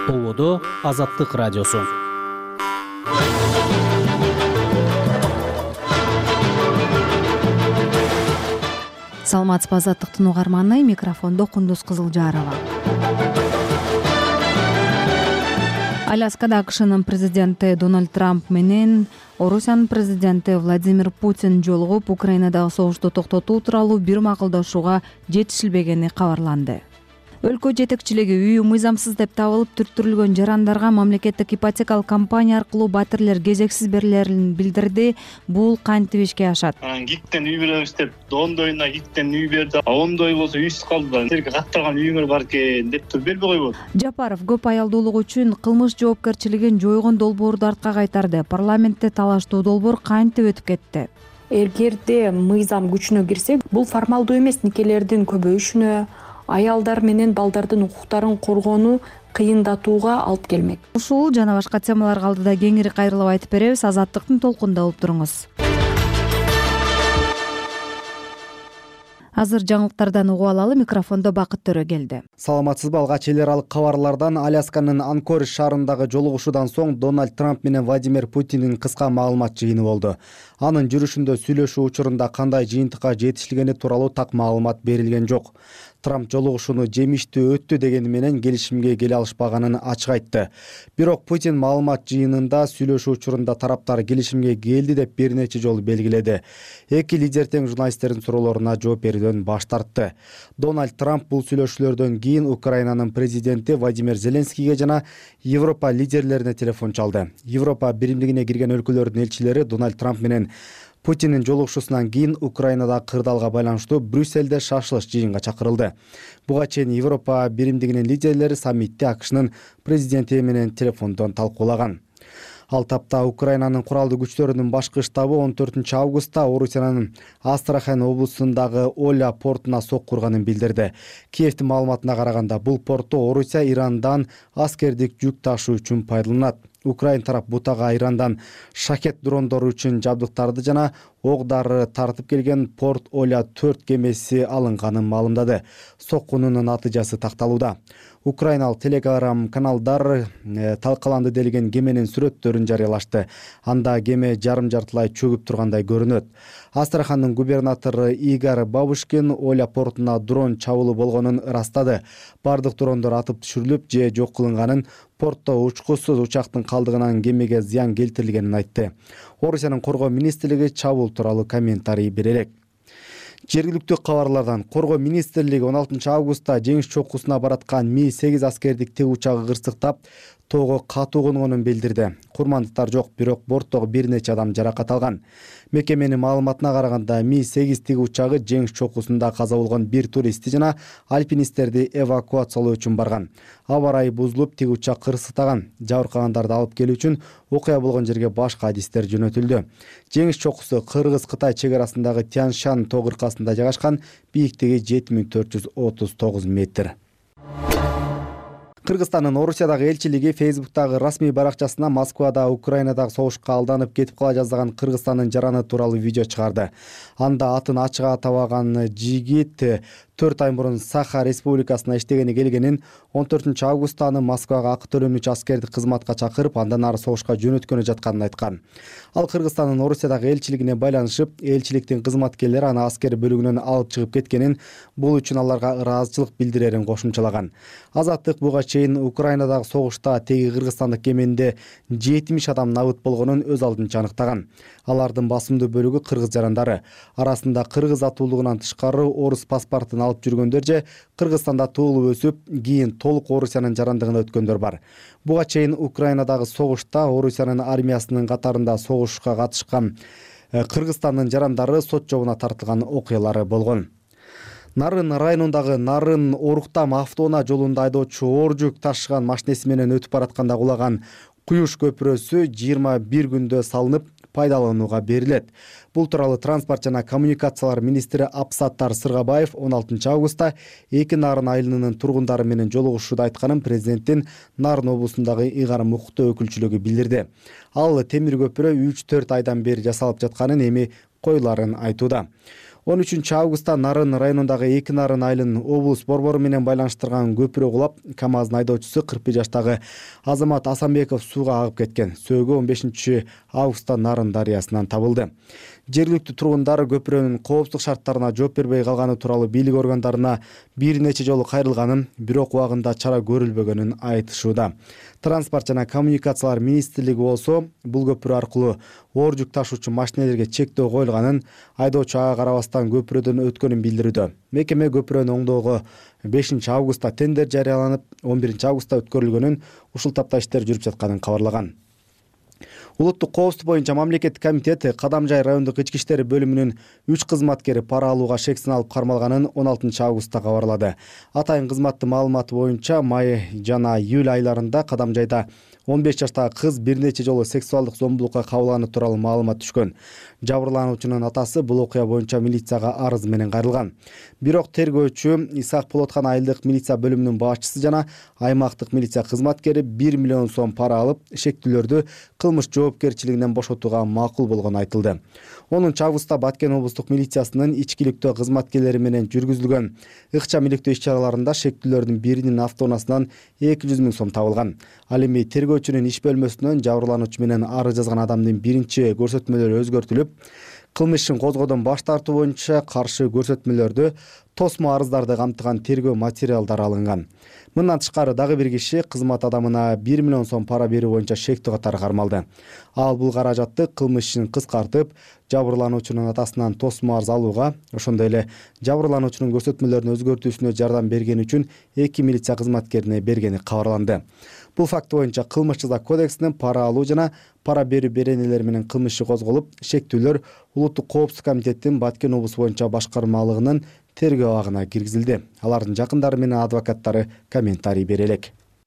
Болоодо Азаттык радиосу. Саламатсызбы, Азаттыктын угарманы, микрофондо Кундуз Кызылжарова. Аляскада АКШнын президенти Дональд Трамп менен Орусиянын президенти Владимир Путин жолугуп, Украинадагы согушту токтотуу тууралуу бир макулдашууга жетишилбегени кабарланды. Өлкө жетекчилиги үйү мыйзамсыз деп табылып түрттүрүлгөн жарандарга мамлекеттик ипотекалык компания аркылуу батирлер кезексиз берилерин билдирди. Бул кантип ишке ашат? Гиктен үй беребиз деп, ондойуна гиктен үй берди. Ондой болсо үйсүз калды. Силерге каттырган үйүңөр бар экен деп туруп бербей койбойт. Жапаров көп аялдуулук үчүн кылмыш жоопкерчилигин жойгон долбоорду артка кайтарды. Парламентте талаштуу долбоор кантип өтүп кетти? Эгерде мыйзам күчүнө кирсе, бул формалдуу эмес никелердин көбөйүшүнө, аялдар менен балдардын укуктарын коргоону кыйындатууга алып келмек. Ушул жана башка темаларга алдыда кеңири кайрылып айтып беребиз. Азаттыктын толкунунда болуп туруңуз. Азыр жаңылыктардан угуп алалы, микрофондо Бакыт Төрө келди. Саламатсызбы, алгач эл аралык кабарлардан. Алясканын Анкоридж шаарындагы жолугушуудан соң Дональд Трамп менен Владимир Путиндин кыска маалымат жыйыны болду. Анын жүрүшүндө сүйлөшүү учурунда кандай жыйынтыкка жетишилгени тууралуу так маалымат берилген жок. Трамп жолугушууну жемиштүү өттү дегени менен келишимге келе алышпаганын ачык айтты. Бирок Путин маалымат жыйынында сүйлөшүү учурунда тараптар келишимге келди деп бир нече жолу белгиледи. Эки лидер тең журналисттердин суроолоруна жооп берүүдөн баш тартты. Дональд Трамп бул сүйлөшүүлөрдөн кийин Украинанын президенти Владимир Зеленскийге жана Европа лидерлерине телефон чалды. Европа биримдигине кирген өлкөлөрдүн элчилери Дональд Трамп менен Путиндин жолугушуусунан кийин Украинадагы кырдаалга байланыштуу Брюссельде шашылыш жыйынга чакырылды. Буга чейин Европа биримдигинин лидерлери саммитти АКШнын президенти менен телефондон талкуулаган. Ал тапта Украинанын куралдуу күчтөрүнүн башкы штабы 14 августта Орусиянын Астрахань облусундагы Оля портуна сокку урганын билдирди. Киевдин маалыматына караганда, бул портто Орусия Ирандан аскердик жүк ташуу үчүн пайдаланат. Украин тарап бутага Ирандан шакет дрондору үчүн жабдыктарды жана ок-дары тартып келген порт Оля 4 кемеси алынганын маалымдады. Соккунун натыйжасы такталууда. Украиналык телеграм каналдар талкаланды делген кеменин сүрөттөрүн жарыялашты. Анда кеме жарым-жартылай чөгүп тургандай көрүнөт. Астрахандын губернатору Игорь Бабушкин Оля портуна дрон чабуулу болгонун ырастады. Бардык дрондор атып түшүрүлүп же жок кылынганын, портто учкусуз учактын калдыгынан кемеге зыян келтирилгенин айтты. Орусиянын коргоо министрлиги чабуул тууралуу комментарий бере элек. Жергиликтүү кабарлардан коргоо министрлиги 16 августта жеңиш чокусуна бараткан Ми-8 аскердик тик учагы кырсыктап, тоого катуу конгонун билдирди. Курмандыктар жок, бирок борттогу бир нече адам жаракат алган. Мекеменин маалыматына караганда, Ми-8 тик учагы жеңиш чокусунда каза болгон бир туристти жана альпинисттерди эвакуациялоо үчүн барган. Аба ырайы бузулуп, тик учак кырсыктаган. Жабыркагандарды алып келүү үчүн окуя болгон жерге башка адистер жөнөтүлдү. Жеңиш чокусу Кыргыз-Кытай чек арасындагы Тянь-Шань тоо кыркасында жайгашкан, бийиктиги 7439 метр. Кыргызстандын Орусиядагы элчилиги Фейсбуктагы расмий баракчасына Москвада Украинадагы согушка алданып кетип кала жаздаган Кыргызстандын жараны тууралуу видео чыгарды. Анда атын ачык атабаган жигит 4 ай мурун Саха Республикасына иштегени келгенин, 14 августта аны Москвага акы төлөнүүчү аскердик кызматка чакырып, андан ары согушка жөнөткөнү жатканын айткан. Ал Кыргызстандын Орусиядагы элчилигине байланышып, элчиликтин кызматкерлери аны аскер бөлүгүнөн алып чыгып кеткенин, бул үчүн аларга ыраазычылык билдирерин кошумчалаган. Азаттык буга чейин Украинадагы согушта теги кыргызстандык кеменде 70 адам набыт болгонун өз алдынча аныктаган. Алардын басымдуу бөлүгү кыргыз жарандары. Арасында кыргыз атуулугунан тышкары орус паспортун алып жүргөндөр же Кыргызстанда туулуп өсүп, кийин толук Орусиянын жарандыгына өткөндөр бар. Буга чейин Украинадагы согушта Орусиянын армиясынын катарында согушка катышкан Кыргызстандын жарандары сот жообуна тартылган окуялары болгон. Нарын районундагы Нарын Оруктам автоунаа жолунда айдоочу оор жүк ташыган машинеси менен өтүп баратканда кулаган Куюш көпүрөсү 21 күндө салынып, пайдаланууга берилет. Бул тууралуу транспорт жана коммуникациялар министри Апсаттар Сыргабаев 16 августта эки Нарын айылынын тургундары менен жолугушууда айтканын президенттин Нарын облусундагы ыйгарым укуктуу өкүлчүлүгү билдирди. Ал темир көпүрө 3-4 айдан бери жасалып жатканын, эми коюларын айтууда. 13 Нарын районундагы 2 Нарын айылын облус борбору менен байланыштырган көпүрө кулап, КАМАЗдын айдоочусу 41 жаштагы Азамат Асанбеков сууга агып кеткен. Сөөгү 15 Нарын дарыясынан табылды. Жергиликтүү тургундар көпүрөнүн коопсуздук шарттарына жооп бербей калганы тууралуу бийлик органдарына бир нече жолу кайрылганын, бирок убагында чара көрүлбөгөнүн айтышууда. Транспорт жана коммуникациялар министрлиги болсо, бул көпүрө аркылуу оор жүк ташуучу машинелерге чектөө коюлганын, айдоочу ага карабастан көпүрөдөн өткөнүн билдирүүдө. Мекеме көпүрөнү оңдоого 5 августта тендер жарыяланып, 11 августта өткөрүлгөнүн, ушул тапта иштер жүрүп жатканын кабарлаган. Улуттук коопсуздук боюнча мамлекеттик комитет Кадамжай райондук ички иштер бөлүмүнүн 3 кызматкери пара алууга шексин алып кармалганын 16 августта кабарлады. Атайын кызматтын маалыматы боюнча май жана июль айларында Кадамжайда 15 жаштагы кыз бир нече жолу сексуалдык зомбулукка кабылганы тууралуу маалымат түшкөн. Жабырлануучунун атасы бул окуя боюнча милицияга арыз менен кайрылган. Бирок тергөөчү Исак Болоткан айылдык милиция бөлүмүнүн башчысы жана аймактык милиция кызматкери 1 миллион сом пара алып, шектүүлөрдү кылмыш жоопкерчилигинен бошотууга макул болгону айтылды. 10 августта Баткен облустук милициясынын ичкиликтөө кызматкерлери менен жүргүзүлгөн ыкчам иликтөө иш-чараларында шектүүлөрдүн биринин автоунаасынан 200 000 сом табылган. Ал эми тергөөчүнүн иш бөлмөсүнөн жабырлануучу менен арыз жазган адамдын биринчи көрсөтмөлөрү өзгөртүлүп, кылмыш ишин козгоодон баш тартуу боюнча каршы көрсөтмөлөрдү, тосмо арыздарды камтыган тергөө материалдары алынган. Мындан тышкары дагы бир киши кызмат адамына 1 миллион сом пара берүү боюнча шектүү катары кармалды. Ал бул каражатты кылмыш ишин кыскартып, жабырлануучунун атасынан тосмо арыз алууга, ошондой эле жабырлануучунун көрсөтмөлөрүн өзгөртүүсүнө жардам бергени үчүн 2 милиция кызматкерине бергени кабарланды. Бул факт боюнча кылмыш жаза кодексинин пара алуу жана пара берүү беренелери менен кылмыш иши козголуп, шектүүлөр Улуттук коопсуздук комитеттин Баткен облусу боюнча башкармалыгынын тергөө абагына киргизилди. Алардын жакындары менен адвокаттары комментарий бере элек.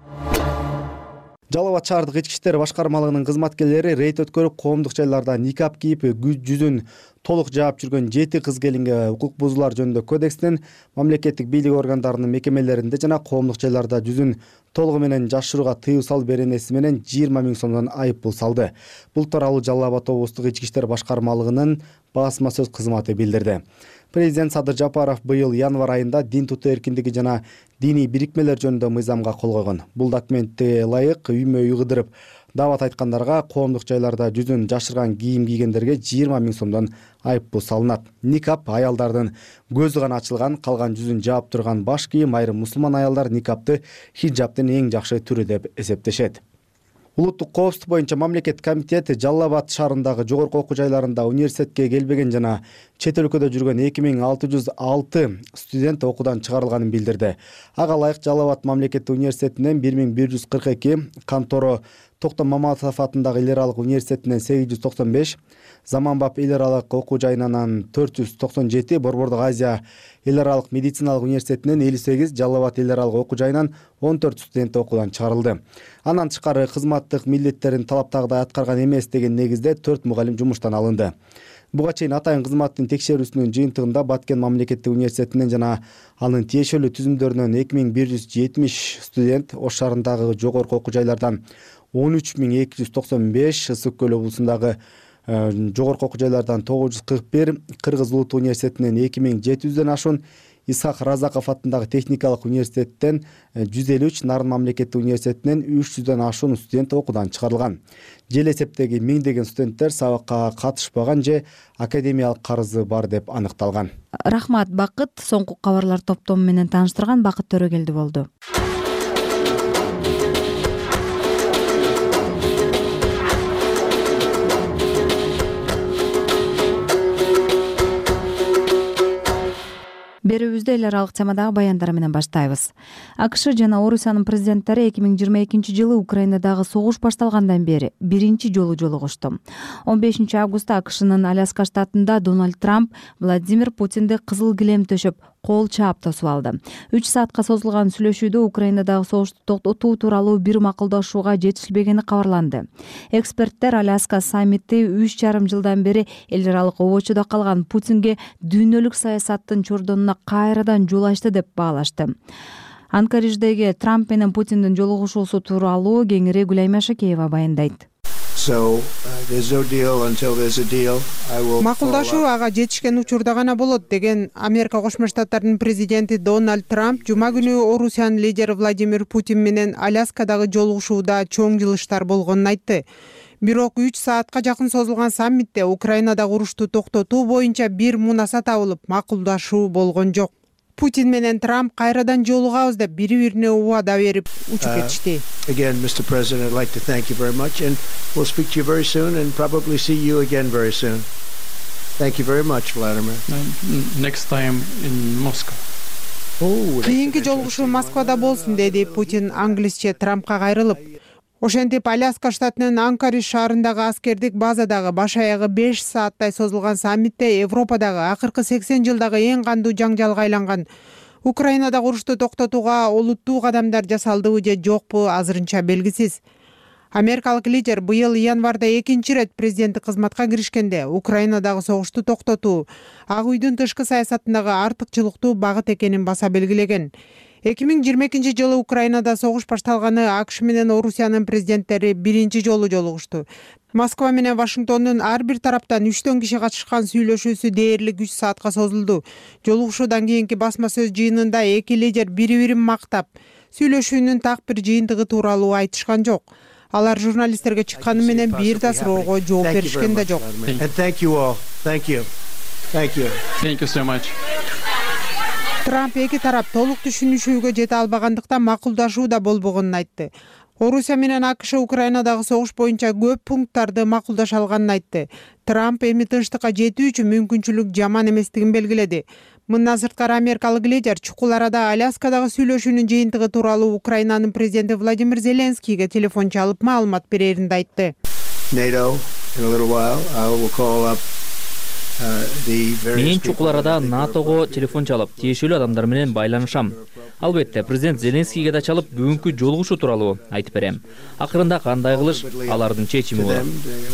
Жалал Абад шаардык ички иштер башкармалыгынын кызматкерлери рейд өткөрүп, коомдук жайларда никап кийип, жүзүн толук жаап жүргөн 7 кыз келинге укук бузуулар жөнүндө кодекстин, мамлекеттик бийлик органдарынын мекемелеринде жана коомдук жайларда жүзүн толугу менен жашырууга тыюу салуу беренеси менен 20 000 сомдон айып пул салды. Бул тууралуу Жалал Абад облустук ички иштер башкармалыгынын басма сөз кызматы билдирди. Президент Садыр Жапаров быйыл январь айында дин тутуу эркиндиги жана диний бирикмелер жөнүндө мыйзамга кол койгон. Бул документте ылайык үймө-үй кыдырып даават айткандарга коомдук жайларда жүзүн жашырган кийим кийгендерге 20 000 сомдон айып пул салынат. Никап аялдардын көзү гана ачылган, калган жүзүн жаап турган баш кийим айрым мусулман аялдар никапты хиджабтын эң жакшы түрү деп эсептешет. Улуттук коопсуздук боюнча мамлекеттик комитет Жалал Абад шаарындагы жогорку окуу жайларында университетке келбеген жана чет өлкөдө жүргөн 2606 студент окуудан чыгарылганын билдирди. Ага ылайык Жалал Абад мамлекеттик университетинен 1142, Канторо Токтом Маматов атындагы эл аралык университетинен 895, Заманбап эл аралык окуу жайынан 497, Борбордук Азия эл аралык медициналык университетинен 58, Жалал Абад эл аралык окуу жайынан 14 студент окуудан чыгарылды. Андан тышкары кызматтык милдеттерин талаптагыдай аткарган эмес деген негизде 4 мугалим жумуштан алынды. Буга чейин атайын кызматтын текшерүүсүнүн жыйынтыгында Баткен мамлекеттик университетинен жана анын тиешелүү түзүмдөрүнөн 2170 студент, Ош шаарындагы жогорку окуу жайлардан 13295, Ысык Көл облусундагы жогорку окуу жайлардан 941, Кыргыз улуттук университетинен 2700ден ашуун, Исхак Разаков атындагы техникалык университеттен 153, Нарын мамлекеттик университетинен 300ден ашуун студент окуудан чыгарылган. Жел эсептеги миңдеген студенттер сабакка катышпаган же академиялык карызы бар деп аныкталган. Рахмат, Бакыт. Соңку кабарлар топтому менен тааныштырган Бакыт Төрөгелди болду. Берүүбүздү эл аралык темадагы баяндар менен баштайбыз. АКШ жана Орусиянын президенттери 2022 жылы Украинадагы согуш башталгандан бери биринчи жолу жолугушту. 15 августта АКШнын Аляска штатында Дональд Трамп Владимир Путинди кызыл килем төшөп, кол чаап тосуп алды. 3 саатка созулган сүйлөшүүдө Украинадагы согушту токтотуу тууралуу бир макулдашууга жетишилбегени кабарланды. Эксперттер Аляска саммити 3,5 жылдан бери эл аралык обочудо калган Путинге дүйнөлүк саясаттын чордонуна кайрадан жол ачты деп баалашты. Анкаридждеги Трамп менен Путиндин жолугушуусу тууралуу кеңири Гүлайма Шакеева баяндайт. So there's no deal until there's a deal. I will Макулдашуу ага жетишкен учурда гана болот деген Америка Кошмо Штаттарынын президенти Дональд Трамп жума күнү Орусиянын лидери Владимир Путин менен Аляскадагы жолугушууда чоң жылыштар болгонун айтты. Бирок 3 саатка жакын созулган саммитте Украинадагы урушту токтотуу боюнча бир мунаса табылып, макулдашуу болгон жок. Путин менен Трамп кайрадан жолугабыз деп бири-бирине убада берип учуп кетишти. Again, Mr. President, I'd like to thank you very much, and we'll speak to you very soon, and probably see you again very soon. Thank you very much, Vladimir. Next time in Moscow. Кийинки жолугушуу Москвада болсун, деди Путин англисче Трампка кайрылып. Ошентип Аляска штатынын Анкоридж шаарындагы аскердик базадагы баш аягы 5 сааттай созулган саммитте Европадагы акыркы 80 жылдагы эң кандуу жаңжалга айланган Украинадагы урушту токтотууга олуттуу кадамдар жасалдыбы же жокпу азырынча белгисиз. Америкалык лидер быйыл январда 2-чи рет президенттик кызматка киришкенде Украинадагы согушту токтотуу Ак үйдүн тышкы саясатындагы артыкчылыктуу багыт экенин баса белгилеген. 2022-жылы Украинада согуш башталганы АКШ менен Орусиянын президенттери биринчи жолу жолугушту. Москва менен Вашингтондун ар бир тараптан 3 киши катышкан сүйлөшүүсү дээрлик 3 саатка созулду. Жолугушуудан кийинки басма сөз жыйынында эки лидер бири-бирин мактап, сүйлөшүүнүн так бир жыйынтыгы тууралуу айтышкан жок. Алар журналисттерге чыкканы менен бир да суроого жооп беришкен да жок. Thank you all. Thank you. Thank you. Thank you so much. Трамп эки тарап толук түшүнүшүүгө жете албагандыктан макулдашуу да болбогонун айтты. Орусия менен АКШ Украинадагы согуш боюнча көп пункттарды макулдаша алганын айтты. Трамп эми тынчтыкка жетүү үчүн мүмкүнчүлүк жаман эместигин белгиледи. Мындан сырткары америкалык лидер чукул арада Аляскадагы сүйлөшүүнүн жыйынтыгы тууралуу Украинанын президенти Владимир Зеленскийге телефон чалып маалымат берерин да айтты. NATO, in a little while, I will call up Мен чукул арада НАТОго телефон чалып, тиешелүү адамдар менен байланышам. Албетте, президент Зеленскийге да чалып, бүгүнкү жолугушуу тууралуу айтып берем. Акырында кандай кылыш алардын чечими болот.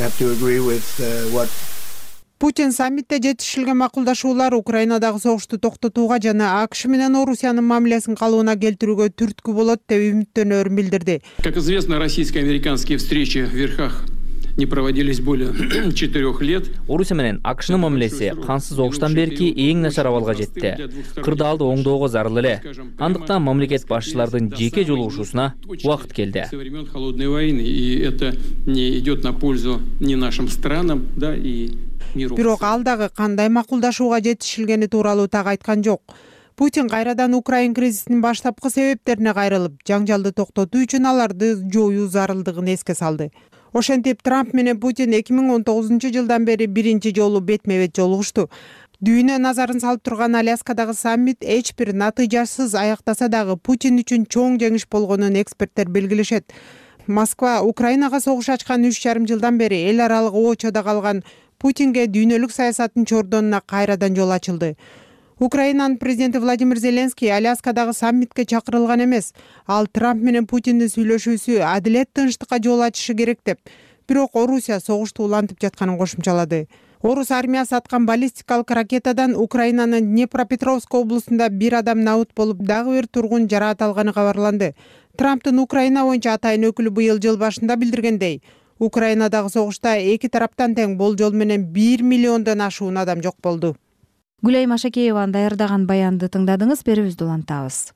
Путин саммитте жетишилген макулдашуулар Украинадагы согушту токтотууга жана АКШ менен Орусиянын мамилесин калыбына келтирүүгө түрткү болот деп үмүттөнөрүн билдирди. Как известно, российско-американские встречи в верхах не проводились более 4 лет. Орусия менен АКШнын мамилеси кансыз огуштан берки эң начар абалга жетти. Кырдаалды оңдоого зарыл эле. Андыктан мамлекет башчылардын жеке жолугушуусуна убакыт келди. Со времен холодной войны, и это не идет на пользу ни нашим странам, да, и миру. Бирок ал дагы кандай макулдашууга жетишилгени тууралуу так айткан жок. Путин кайрадан Украин кризисинин баштапкы себептерине кайрылып, жаңжалды токтотуу үчүн аларды жоюу зарылдыгын эске салды. Ошентип Трамп менен Путин 2019-жылдан бери биринчи жолу бетме-бет жолугушту. Дүйнө назарын салып турган Аляскадагы саммит эч бир натыйжасыз аяктаса дагы Путин үчүн чоң жеңиш болгонун эксперттер белгилешет. Москва Украинага согуш ачкан 3,5 жылдан бери эл аралык оочодо калган Путинге дүйнөлүк саясаттын чордонуна кайрадан жол ачылды. Украинанын президенти Владимир Зеленский Аляскадагы саммитке чакырылган эмес. Ал Трамп менен Путиндин сүйлөшүүсү адилет тынчтыкка жол ачышы керек деп. Бирок Орусия согушту улантып жатканын кошумчалады. Орус армиясы аткан баллистикалык ракетадан Украинанын Днепропетровск облусунда бир адам набыт болуп, дагы бир тургун жараат алганы кабарланды. Трамптын Украина боюнча атайын өкүлү быйыл жыл башында билдиргендей, Украинадагы согушта эки тараптан тең болжол менен 1 миллиондон ашуун адам жок болду. Гүлай Машакееванын даярдаган баянды тыңдадыңыз, берүүбүздү улантабыз.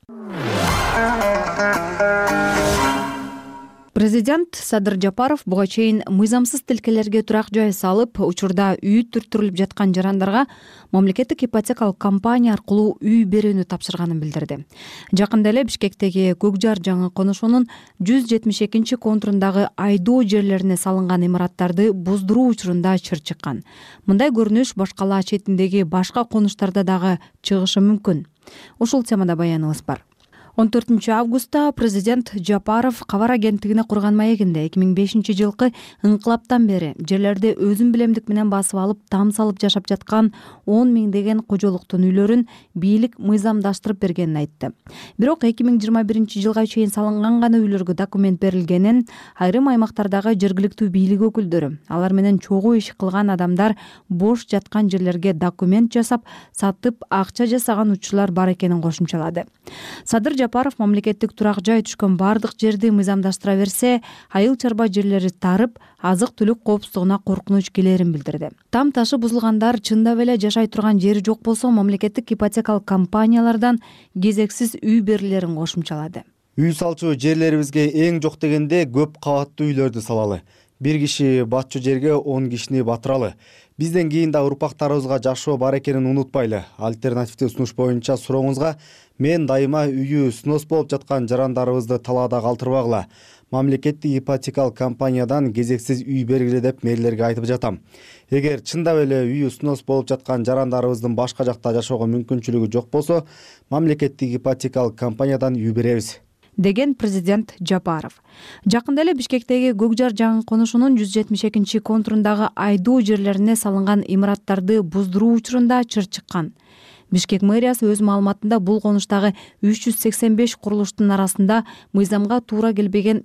Президент Садыр Жапаров буга чейин мыйзамсыз тилкелерге турак жай салып, учурда үй түртүрүлүп жаткан жарандарга мамлекеттик ипотекалык компания аркылуу үй берүүнү тапшырганын билдирди. Жакында эле Бишкектеги Көкжар жаңы конушунун 172-чи контурундагы айдоо жерлерине салынган имараттарды буздуруу учурунда чыр чыккан. Мындай көрүнүш башкала четиндеги башка конуштарда дагы чыгышы мүмкүн. Ушул темада баяныбыз бар. 14 августта президент Жапаров кабар агенттигине курган маегинде 2005-жылкы ыңкылаптан бери жерлерди өзүн билемдик менен басып алып, там салып жашап жаткан 10 миңдеген кожолуктун үйлөрүн бийлик мыйзамдаштырып бергенин айтты. Бирок 2021-жылга чейин салынган гана үйлөргө документ берилгенин, айрым аймактардагы жергиликтүү бийлик өкүлдөрү, алар менен чогуу иш кылган адамдар бош жаткан жерлерге документ жасап, сатып акча жасаган учурлар бар экенин кошумчалады. Садыр Жапаров мамлекеттик турак жай түшкөн бардык жерди мыйзамдаштыра берсе, айыл чарба жерлери тарып, азык түлүк коопсуздугуна коркунуч келерин билдирди. Там ташы бузулгандар чындап эле жашай турган жери жок болсо, мамлекеттик ипотекалык компаниялардан кезексиз үй берилерин кошумчалады. Үй салчу жерлерибизге эң жок дегенде көп кабаттуу үйлөрдү салалы. Бир киши батчу жерге 10 кишини батыралы. Бизден кийин да урпактарыбызга жашоо бар экенин унутпайлы. Альтернативдүү сунуш боюнча сурооңузга мен дайыма үйү снос болуп жаткан жарандарыбызды талаада калтырбагыла. Мамлекеттик ипотекалык компаниядан кезексиз үй бергиле деп мэрлерге айтып жатам. Эгер чындап эле үйү снос болуп жаткан жарандарыбыздын башка жакта жашоого мүмкүнчүлүгү жок болсо, мамлекеттик ипотекалык компаниядан үй беребиз, деген президент Жапаров. Жакында эле Бишкектеги Көкжар жаңы конушунун 172 контурундагы айдоо жерлерине салынган имараттарды буздуруу учурунда чыр чыккан. Бишкек мэриясы өз маалыматында бул конуштагы 385 курулуштун арасында мыйзамга туура келбеген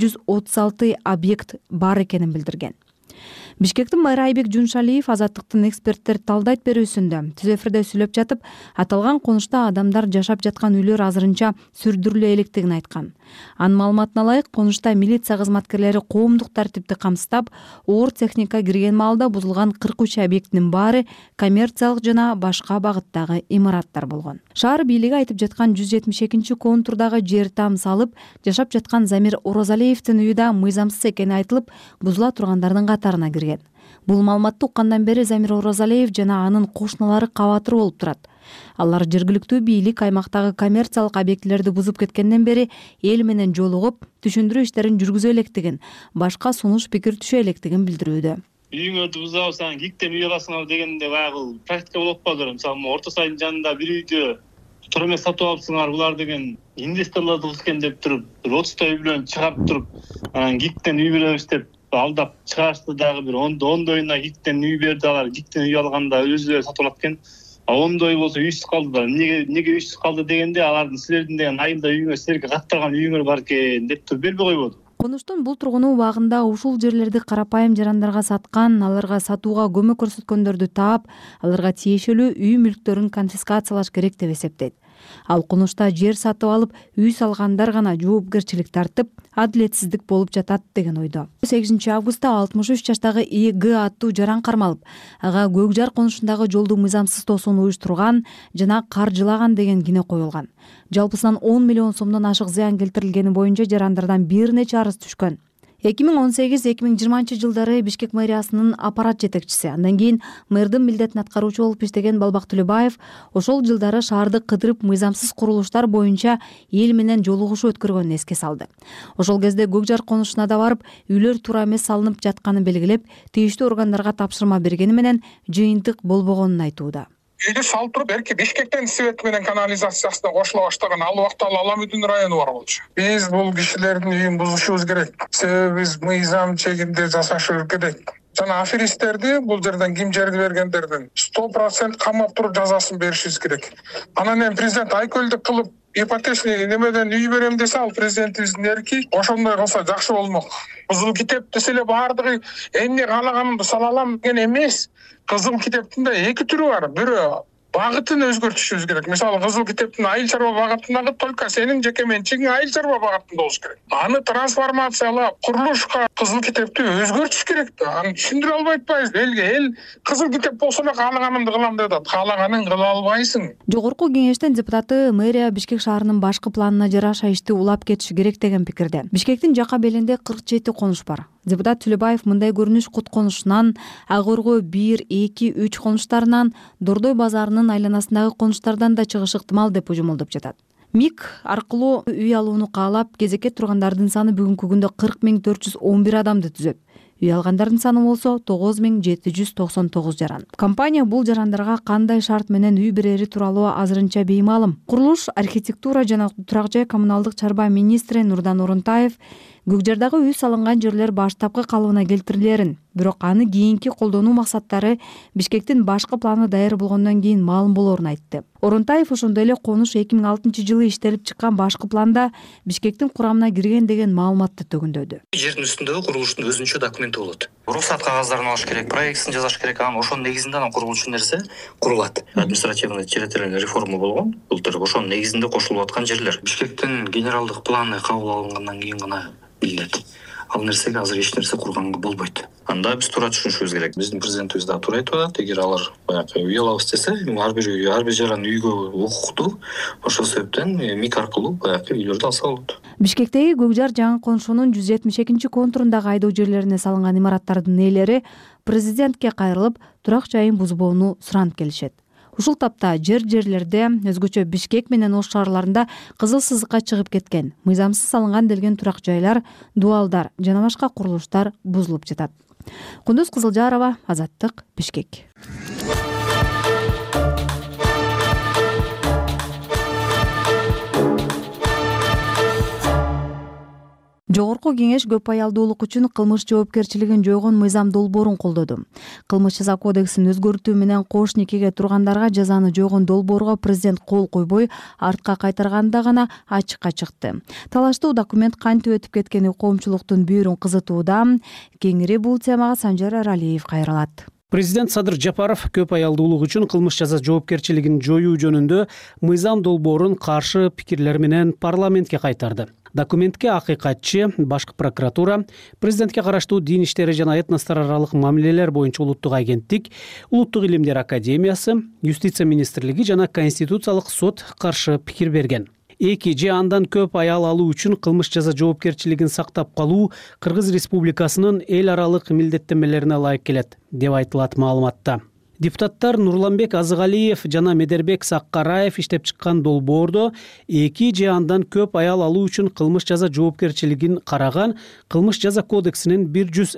236 объект бар экенин билдирген. Бишкектин мэрі Айбек Жуншалиев Азаттыктын эксперттер талдайт берүүсүндө түз эфирде сүйлөп жатып, аталган конушта адамдар жашап жаткан үйлөр азырынча сүрдүрүлө электигин айткан. Анын маалыматына ылайык, конушта милиция кызматкерлери коомдук тартипти камсыздап, оор техника кирген маалда бузулган 43 объекттин баары коммерциялык жана башка багыттагы имараттар болгон. Шаар бийлиги айтып жаткан 172 контурдагы жер там салып, жашап жаткан Замир Орозалиевдин үйү да мыйзамсыз экени айтылып, бузула тургандардын катарына кирген. Бул маалыматты уккандан бери Замир Орозалиев жана анын кошуналары кабатыр болуп турат. Алар жергиликтүү бийлик аймактагы коммерциялык объектилерди бузуп кеткенден бери эл менен жолугуп, түшүндүрүү иштерин жүргүзө электигин, башка сунуш пикир түшө электигин билдирүүдө. Үйүңөрдү бузабасаң, гиктен үй аласыңар дегенде баягы практика болуп калды. Мисалы, Орто сайдын жанында бир үйдү тура эмес сатып алыпсыңар, булар деген инвесторлорду кызген деп туруп, 30 үй бүлөнү чыгарып туруп, гиктен үй беребиз деп алдап чыгарышты дагы бир ондойуна гиктен үй берди. Алар гиктен үй алганда өзүлөрү сатып алат экен. Ондой болсо үйсүз калдылар. Неге үйсүз калды дегенде, алардын силердин деген айылда үйүңөр, силерге каттырган үйүңөр бар экен деп туруп бербей койбоду. Конуштун бул тургуну убагында ушул жерлерди карапайым жарандарга саткан, аларга сатууга көмөк көрсөткөндөрдү таап, аларга тиешелүү үй мүлктөрүн конфискациялаш керек деп эсептейт. Ал конушта жер сатып алып, үй салгандар гана жоопкерчилик тартып, адилетсиздик болуп жатат деген ойдо. 8 августта 63 жаштагы ИГ аттуу жаран кармалып, ага Көкжар конушундагы жолду мыйзамсыз тосууну уюштурган жана каржылаган деген кине коюлган. Жалпысынан 10 миллион сомдон ашык зыян келтирилгени боюнча жарандардан бир нече арыз түшкөн. 2018-2020 жылдары Бишкек мэриясынын аппарат жетекчиси, андан кийин мэрдин милдетин аткаруучу болуп иштеген Балбак Төлөбаев ошол жылдары шаарды кыдырып мыйзамсыз курулуштар боюнча эл менен жолугушуу өткөргөнүн эске салды. Ошол кезде Көкжар конушуна да барып, үйлөр туура эмес салынып жатканын белгилеп, тийиштүү органдарга тапшырма бергени менен жыйынтык болбогонун айтууда. Үйдү салып туруп, эрки Бишкектен свет менен канализациясына кошула баштаган ал убакта Аламүдүн району бар болчу. Биз бул кишилердин үйүн бузушубуз керек. Себеби биз мыйзам чегинде жасашыбыз керек. Жана аферисттерди бул жерден ким жерди бергендердин 100% камап туруп жазасын беришибиз керек. Анан эми президент айкөлдүк кылып ипотечный немеден үй берем десе, ал президентибиздин эрки, ошондой кылса жакшы болмок. Кызыл китеп десе эле баардыгы эмне каалаганымды сала алам деген эмес. Кызыл китептин да эки түрү бар. Бирөө багытын өзгөртүшүбүз керек. Мисалы, кызыл китептин айыл чарба багытындагы только сенин жеке менчигиң айыл чарба багытында болуш керек. Аны трансформациялап, курулушка кызыл китепти өзгөртүш керек да. Аны түшүндүрө албай атпайбыз. Элге эл кызыл китеп болсо эле каалаганымды кылам деп атат. Каалаганын кыла албайсың. Жогорку кеңештин депутаты мэрия Бишкек шаарынын башкы планына жараша ишти улап кетиши керек деген пикирде. Бишкектин жака белинде 47 конуш бар. Депутат Төлөбаев мындай көрүнүш Кут конушунан, Ак Өргө 1, 2, 3 конуштарынан, Дордой базарынын айланасындагы конуштардан да чыгышы ыктымал деп божомолдоп жатат. МИК аркылуу үй алууну каалап, кезекке тургандардын саны бүгүнкү күндө 40.411 адамды түзөт. Үй алгандардын саны болсо 9.799 жаран. Компания бул жарандарга кандай шарт менен үй берери тууралуу азырынча беймаалым. Курулуш, архитектура жана турак жай коммуналдык чарба министри Нурдан Орунтаев Көкжардагы үй салынган жерлер баштапкы калыбына келтирилерин, бирок аны кийинки колдонуу максаттары Бишкектин башкы планы даяр болгондон кийин маалым болорун айтты. Орунтаев ошондой эле конуш 2006-жылы иштелип чыккан башкы планда Бишкектин курамына кирген деген маалыматты төгүндөдү. Жердин үстүндөгү курулуштун өзүнчө документи болот. уруксат кагаздарын алыш керек, проектсин жасаш керек, анан ошонун негизинде анан курулуучу нерсе курулат. Административный территориальный реформа болгон. Былтыр ошонун негизинде кошулуп аткан жерлер. Бишкектин генералдык планы кабыл алынгандан кийин гана билинет. Ал нерсеге азыр эч нерсе курганга болбойт. Анда биз туура түшүнүшүбүз керек. Биздин президентибиз да туура айтып атат. Эгер алар баягы үй алабыз десе, ар бир жаран үйгө укуктуу. Ошол себептен МИК аркылуу баягы үйлөрдү алса болот. Бишкектеги Көкжар жаңы коншунун 172 контурундагы айдоо жерлерине салынган имараттардын ээлери президентке кайрылып, турак жайын бузбоону суранып келишет. Ушул тапта жерлерде өзгөчө Бишкек менен Ош шаарларында кызыл сызыкка чыгып кеткен, мыйзамсыз салынган делген турак жайлар, дуалдар жана башка курулуштар бузулуп жатат. Кундуз Кызылжарова, Азаттык, Бишкек. Жогорку кеңеш көп аялдуулук үчүн кылмыш жоопкерчилигин жойгон мыйзам долбоорун колдоду. Кылмыш жаза кодексин өзгөртүү менен кош никеге тургандарга жазаны жойгон долбоорго президент кол койбой, артка кайтарганда гана ачыкка чыкты. Талаштуу документ кантип өтүп кеткени коомчулуктун бүйүрүн кызытууда. Кеңири бул темага Санжар Аралиев кайрылат. Президент Садыр Жапаров көп аялдуулук үчүн кылмыш жаза жоопкерчилигин жоюу жөнүндө мыйзам долбоорун каршы пикирлер менен парламентке кайтарды. Документке акыйкатчы башкы прокуратура, президентке караштуу дин иштери жана этностор аралык мамилелер боюнча улуттук агенттик, улуттук илимдер академиясы, юстиция министрлиги жана конституциялык сот каршы пикир берген. Эки же андан көп аял алуу үчүн кылмыш жаза жоопкерчилигин сактап калуу Кыргыз Республикасынын эл аралык милдеттенмелерине ылайык келет, деп айтылат маалыматта. Депутаттар Нурланбек Азыгалиев жана Медербек Саккараев иштеп чыккан долбоордо эки же андан көп аял алуу үчүн кылмыш жаза жоопкерчилигин караган кылмыш жаза кодексинин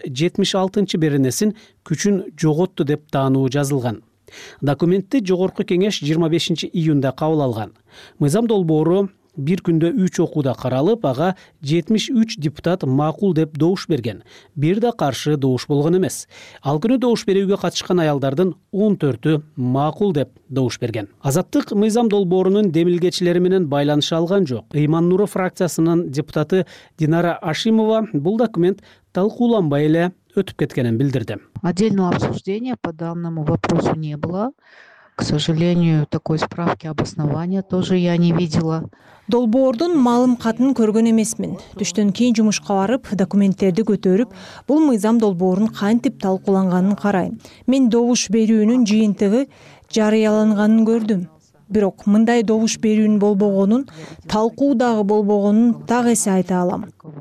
176 беренесин күчүн жоготту деп таануу жазылган. Документти Жогорку кеңеш 25 июнда кабыл алган. Мыйзам долбоору бир күндө 3 окууда каралып, ага 73 депутат макул деп добуш берген. Бир да каршы добуш болгон эмес. Ал күнү добуш берүүгө катышкан аялдардын 14-ü макул деп добуш берген. Азаттык мыйзам долбоорунун демилгечилери менен байланыша алган жок. Ыйман Нуров фракциясынын депутаты Динара Ашимова бул документ талкууланбай эле өтүп кеткенин билдирди. Отдельного обсуждения по данному вопросу не было. К сожалению, такой справки обоснования тоже я не видела. Долбоордун маалым катын көргөн эмесмин. Түштөн кийин жумушка барып, документтерди көтөрүп, бул мыйзам долбоорун кантип талкууланганын карайм. Мен добуш берүүнүн жыйынтыгы жарыяланганын көрдүм. Бирок мындай добуш берүүнүн болбогонун, талкуу дагы болбогонун так эсе айта алам.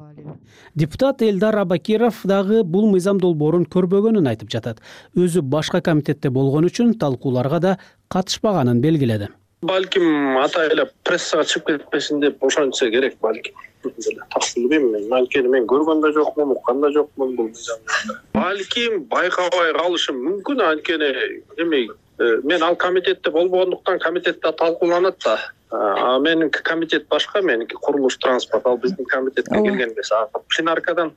Депутат Элдар Абакиров дагы бул мыйзам долбоорун көрбөгөнүн айтып жатат. Өзү башка комитетте болгон үчүн талкууларга да катышпаганын белгиледи. Балким атайлап прессага чыгып кетпесин деп ошончо керек балким. Так билбейм мен. Анткени мен көргөн да жокмун, уккан да жокмун бул мыйзамды. Балким байкабай калышым мүмкүн, анткени эме мен ал комитетте болбогондуктан комитетте талкууланат да. Менин комитет башка, меники курулуш транспорт, ал биздин комитетке келген эмес. Пленаркадан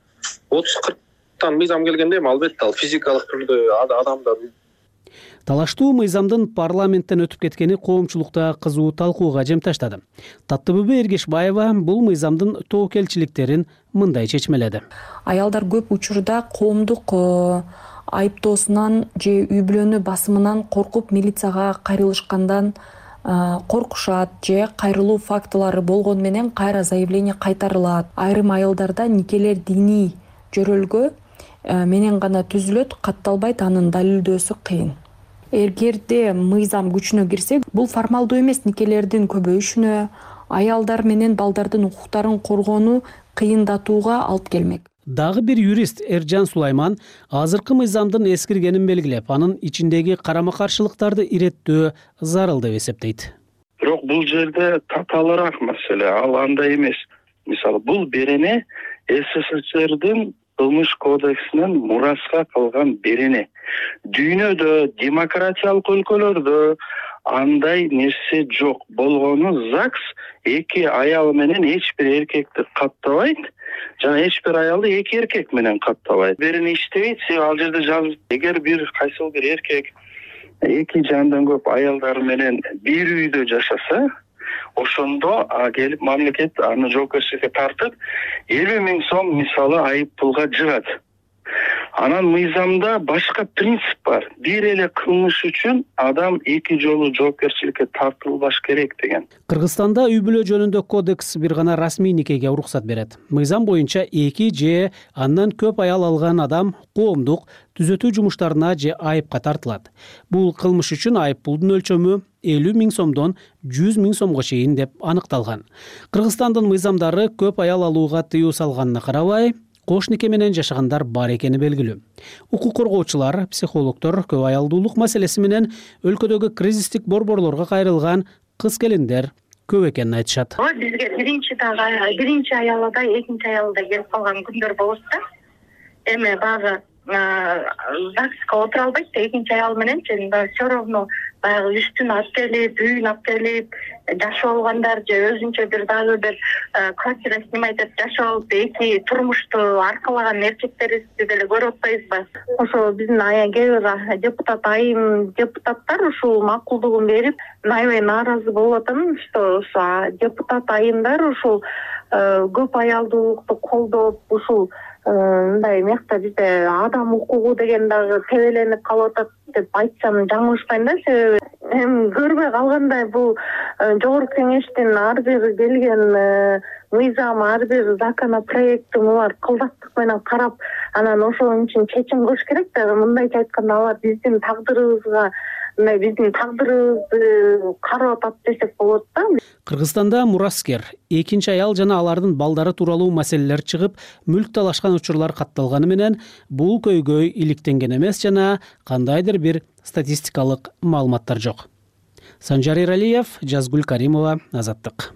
30-40 мыйзам келгенде албетте ал физикалык түрдө адамдар. Талаштуу мыйзамдын парламенттен өтүп кеткени коомчулукта кызуу талкууга жем таштады. Таттыбүбү Эргешбаева бул мыйзамдын тоокелчиликтерин мындай чечмеледи. Аялдар көп учурда коомдук айыптоосунан же үй бүлөнү басымынан коркуп милицияга кайрылышкандан коркушат же кайрылуу фактылары болгон менен кайра заявление кайтарылат. Айрым айылдарда никелер диний жөрөлгө менен гана түзүлөт, катталбайт, анын далилдөөсү кыйын. Эгерде мыйзам күчүнө кирсе, бул формалдуу эмес никелердин көбөйүшүнө, аялдар менен балдардын укуктарын коргоону кыйындатууга алып келмек. Дагы бир юрист Эржан Сулайман азыркы мыйзамдын эскиргенин белгилеп, анын ичиндеги карама-каршылыктарды иреттөө зарыл деп эсептейт. Бирок бул жерде татаалыраак маселе, ал андай эмес. Мисалы, бул берене СССРдин кылмыш кодексинен мураска калган берене. Дүйнөдө, демократиялык өлкөлөрдө андай нерсе жок. Болгону ЗАГС эки аял менен эч бир эркекти каттабайт, жана эч бир аялды эки эркек менен каттабайт. Берене иштебейт, ал жерде жазылып, эгер бир кайсыл бир эркек эки же андан көп аялдар менен бир үйдө жашаса, ошондо келип мамлекет аны жоопкерчиликке тартып 50 000 сом мисалы айып пулга жыгат. Анан мыйзамда башка принцип бар. Бир эле кылмыш үчүн адам 2 жолу жоопкерчиликке тартылбаш керек деген. Кыргызстанда үй бүлө жөнүндө кодекс бир гана расмий никеге уруксат берет. Мыйзам боюнча 2 же андан көп аял алган адам коомдук түзөтүү жумуштарына же айыпка тартылат. Бул кылмыш үчүн айыппулдун өлчөмү 50 000 сомдон 100 000 сомго чейин деп аныкталган. Кыргызстандын мыйзамдары көп аял алууга тыюу салганына карабай, кош нике менен жашагандар бар экени белгилүү. Укук коргоочулар, психологдор көп аялдуулук маселеси менен өлкөдөгү кризистик борборлорго кайрылган кыз-келиндер көп экенин айтышат. Бизге биринчи аялда, экинчи аялда келип калган күндөр болот да. Эми багы ЗАГСка отура албайт да, экинчи аял мененчи все равно баягы үстүн алып келип, үйүн алып келип жашап алгандар же өзүнчө бир дагы бир квартира снимать этип жашап алып эки турмушту аркалаган эркектерибизди деле көрүп атпайбызбы? Ошо биздин кээ бир депутаттар ушул макулдугун берип, аябай нааразы болуп атам, что депутат айымдар ушул көп аялдуулукту колдоп, ушул мындай мекта бизде адам укугу деген дагы тебеленип калып атат деп айтсам жаңылышпайм да. Себеби эми көрбөй калгандай бул жогорку кеңештин ар бир келген мыйзам, ар бир законопроекти булар кылдаттык менен карап, анан ошонун үчүн чечим кылыш керек да. Мындайча айтканда алар биздин тагдырыбызды карап атат десек болот да. Кыргызстанда мураскер, экинчи аял жана алардын балдары тууралуу маселелер чыгып, мүлк талашкан учурлар катталганы менен бул көйгөй иликтенген эмес жана кандайдыр бир статистикалык маалыматтар жок. Санжар Иралиев, Жазгүл Каримова, Азаттык.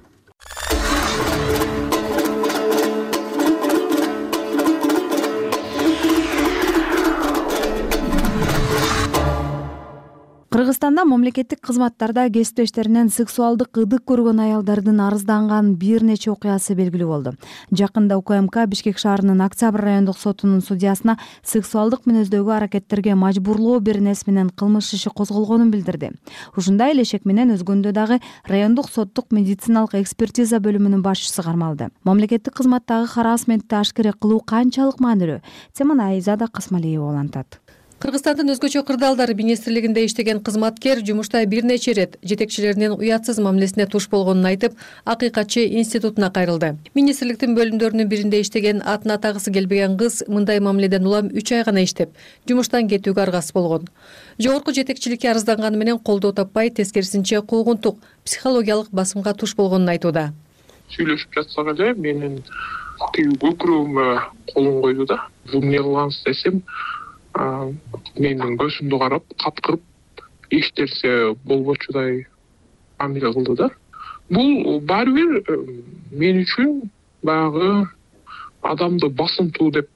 Кыргызстанда мамлекеттик кызматтарда кесиптештеринен сексуалдык ыдык көргөн аялдардын арызданган бир нече окуясы белгилүү болду. Жакында УКМК Бишкек шаарынын Октябрь райондук сотунун судьясына сексуалдык мүнөздөгү аракеттерге мажбурлоо беренеси менен кылмыш иши козголгонун билдирди. Ушундай эле шек менен өзгөндө дагы райондук соттук медициналык экспертиза бөлүмүнүн башчысы кармалды. Мамлекеттик кызматтагы харассментти ашкере кылуу канчалык маанилүү? Теманы Айзада Касмалиева улантат. Кыргызстандын өзгөчө кырдаалдар министрлигинде иштеген кызматкер жумушта бир нече рет жетекчилеринин уятсыз мамилесине туш болгонун айтып, акыйкатчы институтуна кайрылды. Министрликтин бөлүмдөрүнүн биринде иштеген атын атагысы келбеген кыз мындай мамиледен улам 3 ай гана иштеп, жумуштан кетүүгө аргасыз болгон. Жогорку жетекчиликке арызданганы менен колдоо таппай, тескерисинче куугунтук, психологиялык басымга туш болгонун айтууда. Сүйлөшүп жатсак эле менин көкүрөгүмө колун койду да. Бул эмне кылгансыз десем, менин көзүмдү карап, каткырып, эчтерсе болбочудай мамиле кылды да. Бул баары бир мен үчүн баягы адамды басынтуу деп,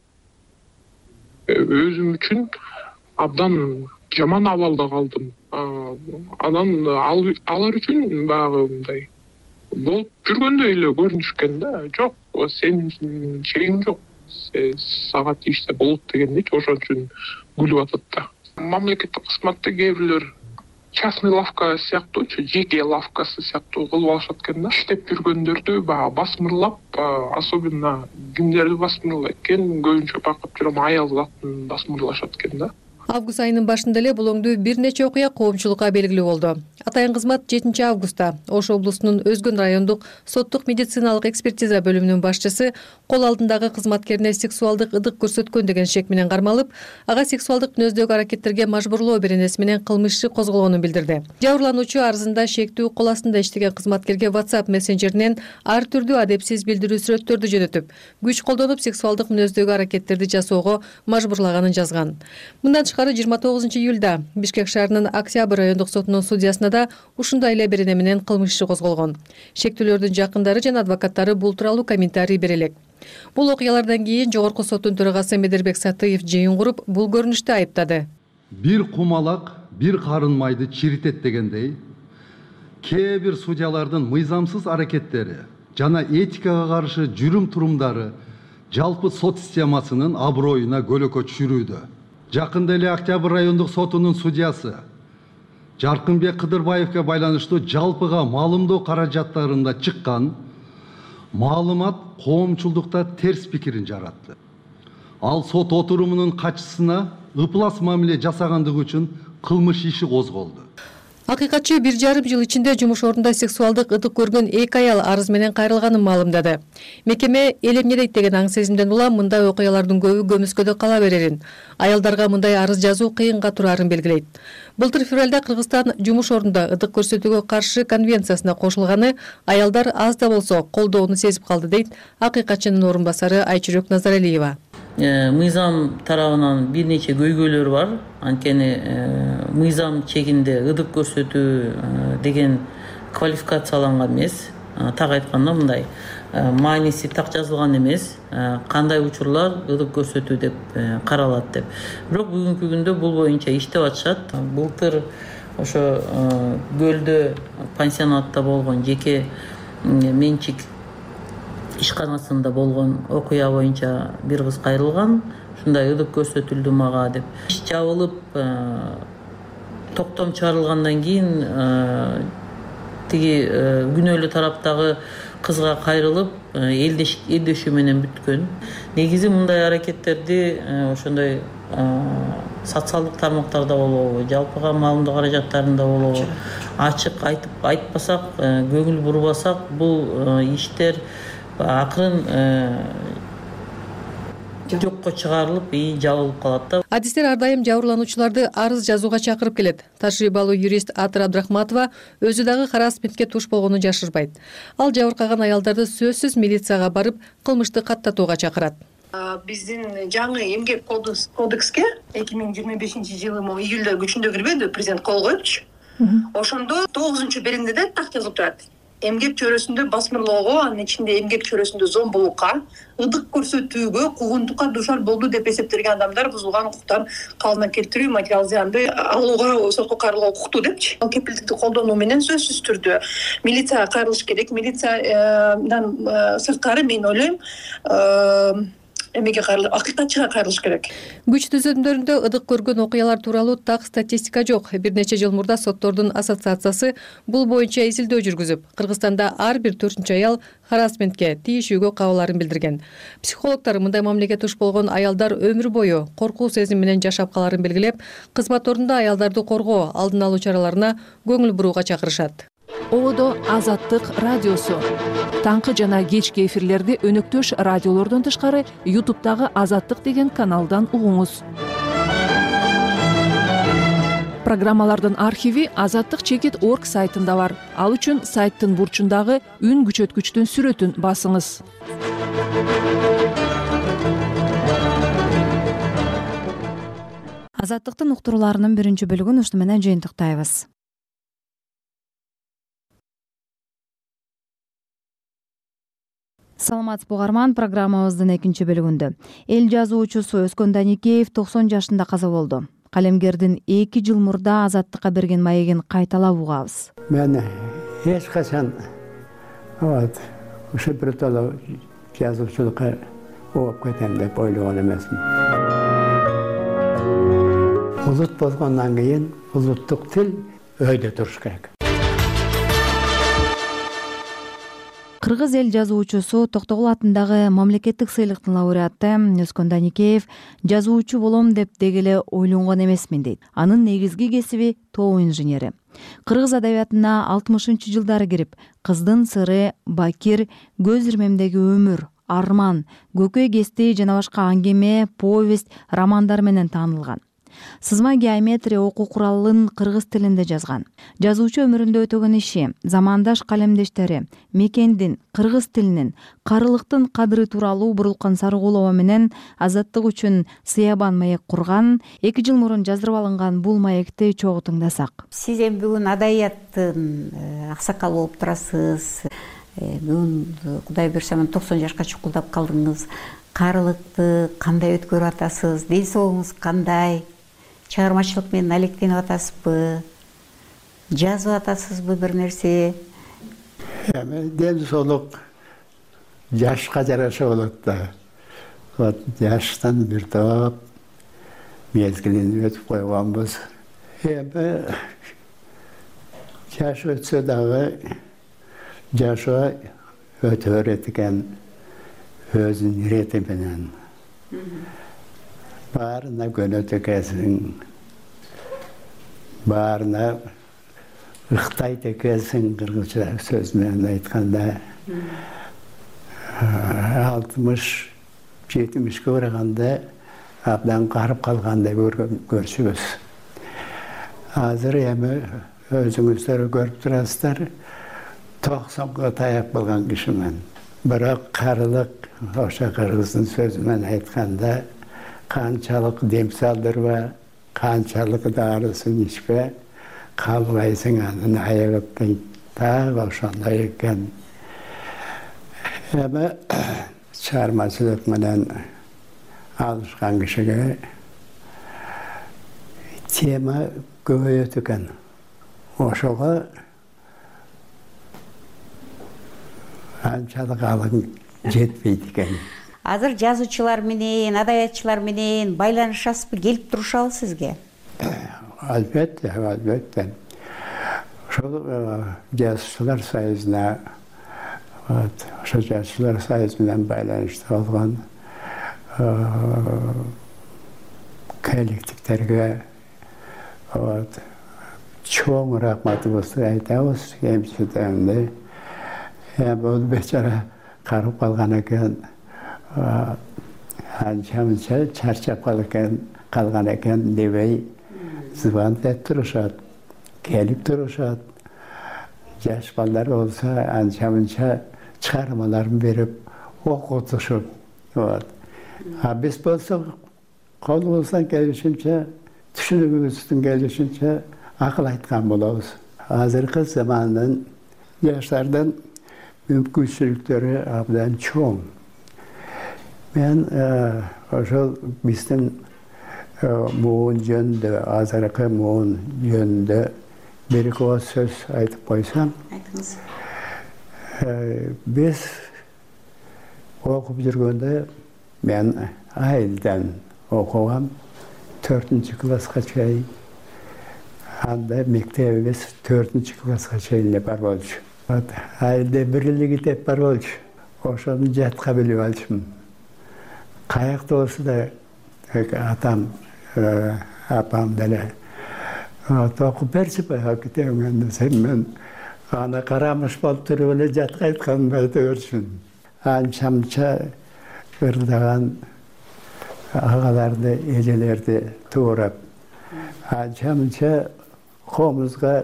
өзүм үчүн абдан жаман абалда калдым. Анан алар үчүн баягы мындай болуп жүргөндөй эле көрүнүшкөн да. Жок, сенин чегиң жок. Сагат иште болот дегендейчи, ошон үчүн күлүп атат да. Мамлекеттик кызматта кээ бирлер частный лавка сыяктуучу, жеке лавкасы сыяктуу кылып алышат экен да. Иштеп жүргөндөрдү баягы басмырлап, особенно кимдерди басмырлайт экен, көбүнчө байкап жүрөм, аял затын басмырлашат экен да. Август айынын башында эле бул оңдуу бир нече окуя коомчулукка белгилүү болду. Атайын кызмат 7 августта Ош облусунун Өзгөн райондук соттук медициналык экспертиза бөлүмүнүн башчысы кол алдындагы кызматкерине сексуалдык ыдык көрсөткөн деген шек менен кармалып, ага сексуалдык мүнөздөгү аракеттерге мажбурлоо беренеси менен кылмыш иши козголгонун билдирди. Жабырлануучу арызында шектүү кол астында иштеген кызматкерге WhatsApp мессенджеринен ар түрдүү адепсиз билдирүү сүрөттөрдү жөнөтүп, күч колдонуп сексуалдык мүнөздөгү аракеттерди жасоого мажбурлаганын жазган. Мындан 29 июлда Бишкек шаарынын Октябрь райондук сотунун судьясына да ушундай эле берене менен кылмыш иши козголгон. Шектүүлөрдүн жакындары жана адвокаттары бул тууралуу комментарий бере элек. Бул окуялардан кийин жогорку соттун төрагасы Медербек Сатыев жыйын куруп, бул көрүнүштү айыптады. Бир кумалак, бир карын майды чиритет дегендей, кээ бир судьялардын мыйзамсыз аракеттери жана этикага каршы жүрүм турумдары жалпы сот системасынын аброюна көлөкө түшүрүүдө. Жакында эле Октябрь райондук сотунун судьясы Жаркынбек Кыдырбаевге байланыштуу жалпыга маалымдоо каражаттарында чыккан маалымат коомчулдукта терс пикирин жаратты. ал сот отурумунун катчысына ыплас мамиле жасагандыгы үчүн кылмыш иши козголду. Акыйкатчы 1,5 жыл ичинде жумуш ордунда сексуалдык ыдык көргөн 2 аял арыз менен кайрылганын маалымдады. Мекеме эл эмне дейт деген аң сезимден улам мындай окуялардын көбү көмүскөдө кала берерин, аялдарга мындай арыз жазуу кыйынга турарын белгилейт. Былтыр февралда Кыргызстан жумуш ордунда ыдык көрсөтүүгө каршы конвенциясына кошулганы аялдар аз да болсо колдоону сезип калды дейт акыйкатчынын орун басары Айчүрөк Назаралиева. Мыйзам тарабынан бир нече көйгөйлөр бар. Анткени мыйзам чегинде ыдык көрсөтүү деген квалификацияланган эмес. Так айтканда мындай мааниси так жазылган эмес. Кандай учурлар ыдык көрсөтүү деп каралат деп. Бирок бүгүнкү күндө бул боюнча иштеп атышат. Былтыр ошо Көлдө пансионатта болгон жеке менчик ишканасында болгон окуя боюнча бир кыз кайрылган. Ушундай ыдык көрсөтүлдү мага деп. Иш жабылып токтом чыгарылгандан кийин тиги күнөөлүү тараптагы кызга кайрылып элдешүү менен бүткөн. Негизи мындай аракеттерди ошондой социалдык тармактарда болобу, жалпыга маалымдоо каражаттарында болобу ачык айтпасак, көңүл бурбасак, бул иштер акырын жокко чыгарылып, жабылып калат да. Адистер ар дайым жабырлануучуларды арыз жазууга чакырып келет. Тажрыйбалуу юрист Атыр Абдрахматова өзү дагы харассментке туш болгонун жашырбайт. Ал жабыркаган аялдарды сөзсүз милицияга барып, кылмышты каттатууга чакырат. Биздин жаңы эмгек кодекске 2025-жылы июлда күчүндө кирбеди, президент кол коюпчу. Ошондо 9-беренде да так жазылып турат. Эмгек чөйрөсүндө басмырлоого, анын ичинде эмгек чөйрөсүндө зомбулукка, ыдык көрсөтүүгө, куугунтукка дуушар болду деп эсептелген адамдар бузулган укуктарын калыбына келтирүү, материал зыянды алууга, сотко кайрылууга укуктуу депчи. Ал кепилдикти колдонуу менен сөзсүз түрдө милицияга кайрылыш керек. Милициядан сырткары мен ойлойм, эмеге кайрылып, акыйкатчыга кайрылыш керек. Күч түзөмдөрүндө ыдык көргөн окуялар тууралуу так статистика жок. Бир нече жыл мурда соттордун ассоциациясы бул боюнча изилдөө жүргүзүп, Кыргызстанда ар бир 4-чү аял харассментке, тийишүүгө кабыларын билдирген. Психологдор мындай мамилеге туш болгон аялдар өмүр бою коркуу сезими менен жашап каларын белгилеп, кызмат ордунда аялдарды коргоо, алдын алуу чараларына көңүл бурууга чакырышат. Ободо Азаттык радиосу. Таңкы жана кечки эфирлерди өнөктөш радиолордон тышкары YouTube'дагы Азаттык деген каналдан угуңуз. Программалардын архиви azattik.org сайтында бар. Ал үчүн сайттын бурчундагы үн күчөткүчтүн сүрөтүн басыңыз. Азаттыктын уктурууларынын биринчи бөлүгүн ушуну менен жыйынтыктайбыз. Саламатсызбы угарман, программабыздын экинчи бөлүгүндө. Эл жазуучусу Өзкөн Даникеев 90 жашында каза болду. Калемгердин 2 жыл мурда Азаттыкка берген маегин кайталап угабыз. Мен эч качан ушу бир жолу жазуучулукка ооп кетем деп ойлогон эмесмин. Улут болгондон кийин улуттук тил өйдө туруш керек. Кыргыз эл жазуучусу Токтогул атындагы мамлекеттик сыйлыктын лауреаты Өзкөн Даникеев жазуучу болом деп дегеле ойлонгон эмесмин дейт. Анын негизги кесиби тоо инженери. Кыргыз адабиятына 60-жылдары кирип, Кыздын сыры, Бакир, Көз ирмемдеги өмүр, Арман, Көкөй кести жана башка аңгеме, повесть, романдар менен таанылган. Сызма геометрия окуу куралын кыргыз тилинде жазган. Жазуучу өмүрүндө өтөгөн иши, замандаш калемдештери, мекендин, кыргыз тилинин, карылыктын кадыры тууралуу Бурулкан Сарыгулова менен азаттык үчүн Сыябан маек курган, 2 жыл мурун жаздырып алынган бул маекти чогуу тыңдасак. Сиз эми бүгүн адабияттын аксакалы болуп турасыз. Бүгүн Кудай буйрса 90 жашка чукулдап калдыңыз. Карылыкты кандай өткөрүп атасыз? Ден соолугуңуз кандай? Чыгармачылык менен алектенип атасызбы? Жазып атасызбы бир нерсе? Ден соолук жашка жараша болот да. Жаштан бир топ мезгилин өтүп койгонбуз. Эми жаш өтсө дагы жашоо өтө берет экен. Өзүнүн ирети менен. Баарына көнөт экенсиң, баарына ыктайт экенсиң, кыргызча сөз менен айтканда. 60-70 караганда абдан карып калгандай көрчүбүз. Азыр эми өзүңүздөр көрүп турасыздар, 90га таяп калган кишимен. Бирок карылык ошо кыргыздын сөзү менен айтканда канчалык дем салдырба, канчалык дарысын ичпе, калбайсың анын айыгып дейт. Так ошондой экен. Эми чыгармачылык менен алышкан кишиге тема көбөйөт экен. Ошого анчалык алым жетпейт экен. Азыр жазуучулар менен, адабиятчылар менен байланышасызбы, келип турушабы сизге? Албетте. Ошол жазуучулар союзуна, ошо жазуучулар союзу менен байланышта болгон коллективдерге чоң рахматыбызды айтабыз. Эмчиденди бул бечара карып калган экен, анча-мынча чарчап калган экен дебей звонок этип турушат, келип турушат. Жаш балдар болсо анча-мынча чыгармаларын берип окутушуп. А биз болсок колубуздан келишинче, түшүнүгүбүздүн келишинче акыл айткан болобуз. Азыркы замандын жаштардын мүмкүнчүлүктөрү абдан чоң. Мен ошол биздин муун жөнүндө, азыркы муун жөнүндө бир-эки ооз сөз айтып койсом. Айтыңыз. Биз окуп жүргөндө мен айылдан окугам, 4-класска чейин. Анда мектебибиз 4-класска чейин бар болчу. Айылда бир эле китеп бар болчу. Ошону жатка билип алчумун. Каякта болсо да атам, апам деле окуп берчи китебиңди десем, мен аны карамыш болуп туруп эле жатка айтканымды айта берчүмүн. Анча-мынча ырдаган агаларды, эжелерди туурап, анча-мынча комузга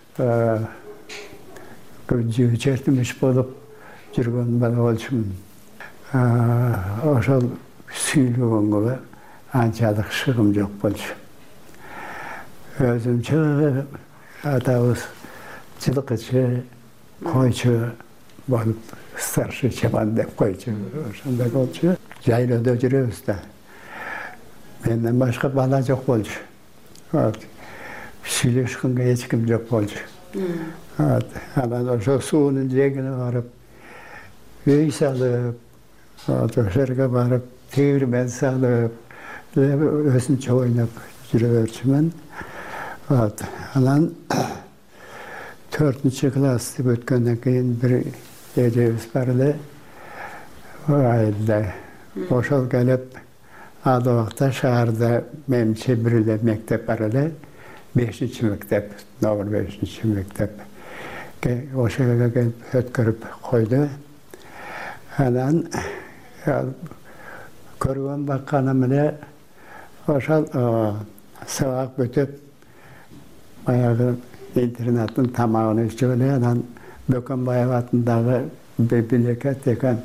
чертимиш болуп жүргөн бала болчумун. Ошол сүйлөгөнгө анчалык шыгым жок болчу. Өзүмчө атабыз жылкычы, койчу болуп, старший чабан деп койчу, ошондой болчу. Жайлоодо жүрөбүз да. Менден башка бала жок болчу. Сүйлөшкөнгө эч ким жок болчу. Анан ошо суунун жээгине барып, үй салып, ошол жерге барып, тегирмен салып, өзүнчө ойноп жүрө берчүмүн. Анан 4-классты өткөндөн кийин бир эжебиз бар эле айылда. Ошол келип, ал убакта шаарда менимче бир эле мектеп бар эле, 5-мектеп, номер 5-мектеп. Ошого келип өткөрүп койду. Анан көргөн бакканым эле ошол сабак бүтүп, баягы интернаттын тамагын ичип эле, анан Бөкөнбаев атындагы библиотека деген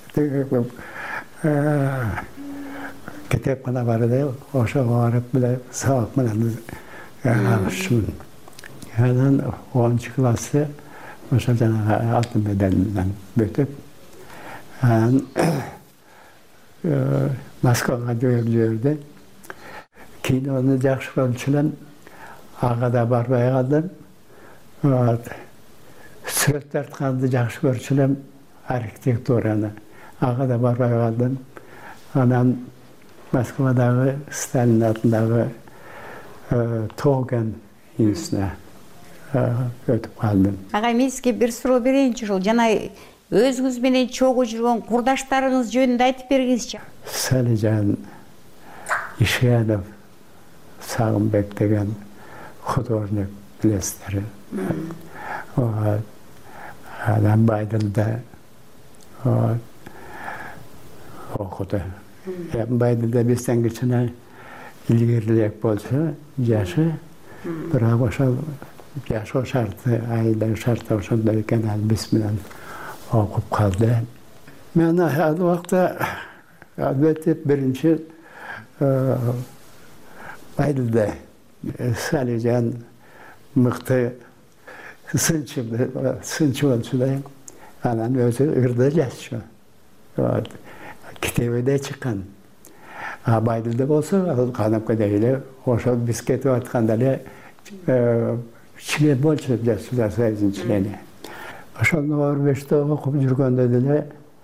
китепкана бар эле, ошого барып эле сабак менен алышчумун. Анан 10-классты ошо жанагы алтын медаль бүтүп, анан Москвага жиберди. Кинону жакшы көрчү элем, ага да барбай калдым. Сүрөт тартканды жакшы көрчү элем, архитектураны, ага да барбай калдым. Анан Москвадагы Сталин атындагы Тоген институтуна өтүп калдым. Агай, мен сизге бир суроо берейинчи, ошол жана өзүңүз менен чогуу жүргөн курдаштарыңыз жөнүндө айтып бергиңизчи. Салижан, Ишенов, Сағынбек деген художник білесіздер. Адам Байдылда оқыды. Байдылда бестен кішіне илгерлік болса, жашы, бірақ ошал жашы шарты, айда шарты ошында екен әлбісменен оқып қалды. Мен ал уақытта әлбетте бірінші Байдылда Салижан мықты сыншы болшыдай, анан өзі ұрды жасшы. Кітебеде шыққан. Байдылда болса, қанапқа дейлі, ошол біз кетіп атқандалі член болшы жасылар сайзын члені. Ошол Норвежде оқып жүргенде деле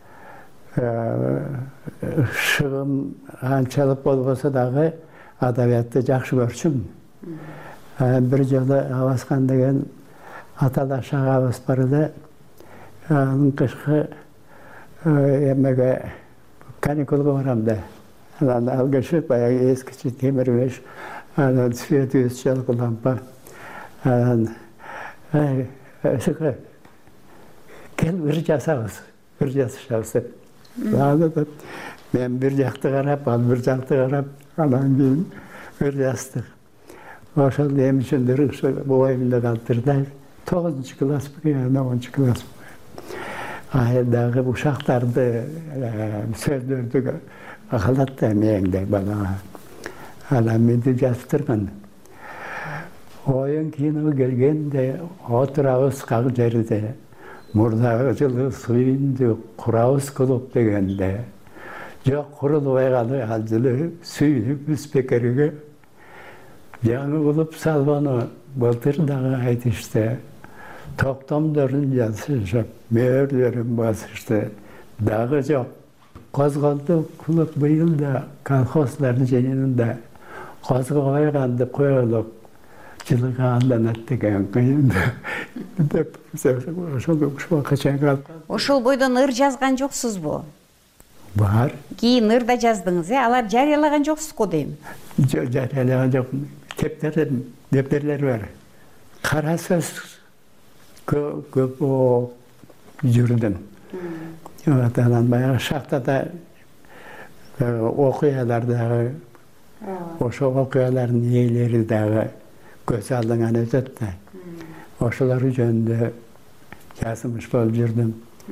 шығым анчалып болбаса дағы адабиятты жақсы көрчүм. Бір жылы Авасқан деген аталаш ағабыз барды, анын қышқы емеге каникулға барамды. Анан алгышып, баяғы ескіші темірмеш, анан свет өз жалқы лампа. Анан шықы, кел бір жасағыз, бір жасышағыз. Мен бір жақты қарап, ал бір жақты қарап, анан кейін бір жастық. Ошол эми үчүндүр бойумда калтырды. 9 класс, 10 класс. Дагы ушактарды сөздөрдү калатты меңде балага. Анан менди жазып Oyun кино келгенде отурабыз как жерде. Мурдагы жылы сүйүндү курабыз клуб дегенде. Жок курулбай калды, ал жылы сүйүнүп үспекерге жаңы кылып салбаны былтыр дагы айтышты. Токтомдорун жазышып, мөөрлөрүн басышты. Дагы жок. Козголду клуб быйыл да колхоздардын жыйынында козгобой калды коелуп жылыга алданат деген кыйында. Ошол бойдон ыр жазган жоксузбу? Бар. Кийин ыр да жаздыңыз, алар жарыялаган жоксуз го дейм. Жарыялаган жок. Дептерлер бар. Кара сөз көп жүрдүм. Анан баягы шахтада окуялар дагы, ошол окуялардын ээлери дагы көз алдыңан өтөт да. Ошолор жөнүндө жазмыш болуп жүрдүм.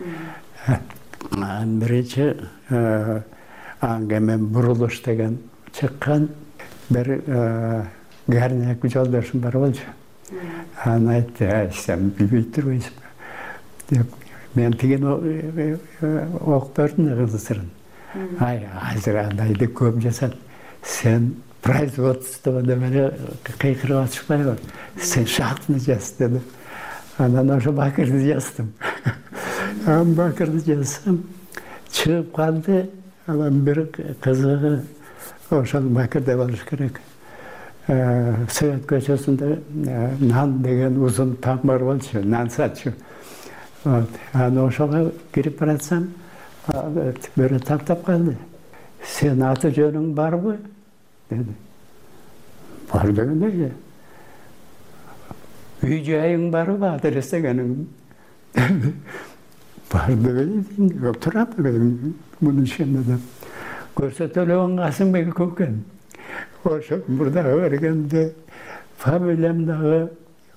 Биринчи аңгемен бурулуш деген чыккан. Бир гарняк жолдошум бар болчу. Аны айтты, сен билбей турбайсың деп. Мен тиген окуп көрдүм кызысырын. Азыр андайды көп жасат. Сен производствода мене кыйкырып атышпайбы. Сен шахтаны жаз деди. Анан ошо бакырды жаздым. Бакырды жазсам, чыгып калды. Анан бир кызыгы ошол бакырда болуш керек. Совет көчөсүндө нан деген узун там бар болчу, нан сатчу. Аны ошого кирип баратсам, бирөө таптап калды. Сен аты жөнүң барбы? Деди. Бар дегенде. Үй жайың барбы? Адрес дегениң. Бар дегенде. Турам дегенде. Мунун ишенде. Көрсөтөлөгөн Касымбек көкен. Ошо мурдагы бергенде фамилиям дагы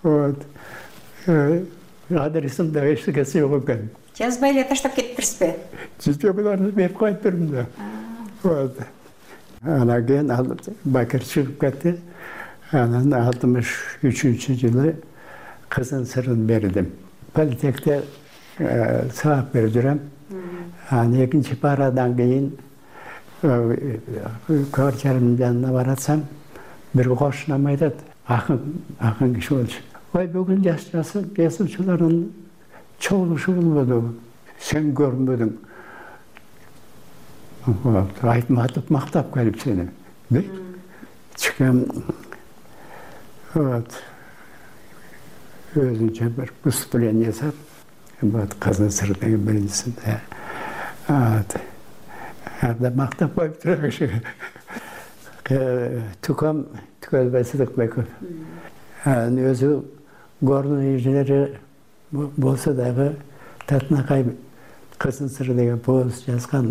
адресим дагы эчтекеси жок экен. Жазбай эле таштап кетиптирсизби? Жөнөкөйлөрдү берип коюп бердим да. Анан кийин Бакыр чыгып кетти. Анан 63-жылы кызын сырын бердим. Политехте сабак берип жүрөм. Анан экинчи парадан кийин квартиранын жанына баратсам, бир кошунам айтат, акын киши болчу. Ой, бүгүн жасуучулардын чогулушу болбоду, сен көрүнбөдүң. Айтматып мактап келип сени. Чыккан өзүнчө бир выступление жасап, кызын сыры деген биринчисинде. Анда мактап коюп турар киши. Tukam Tükölbe Sıdıkbekov. Özü Gornun ejleri bolsa dağı Tatnakay Kızın Sırrı деген post yazgan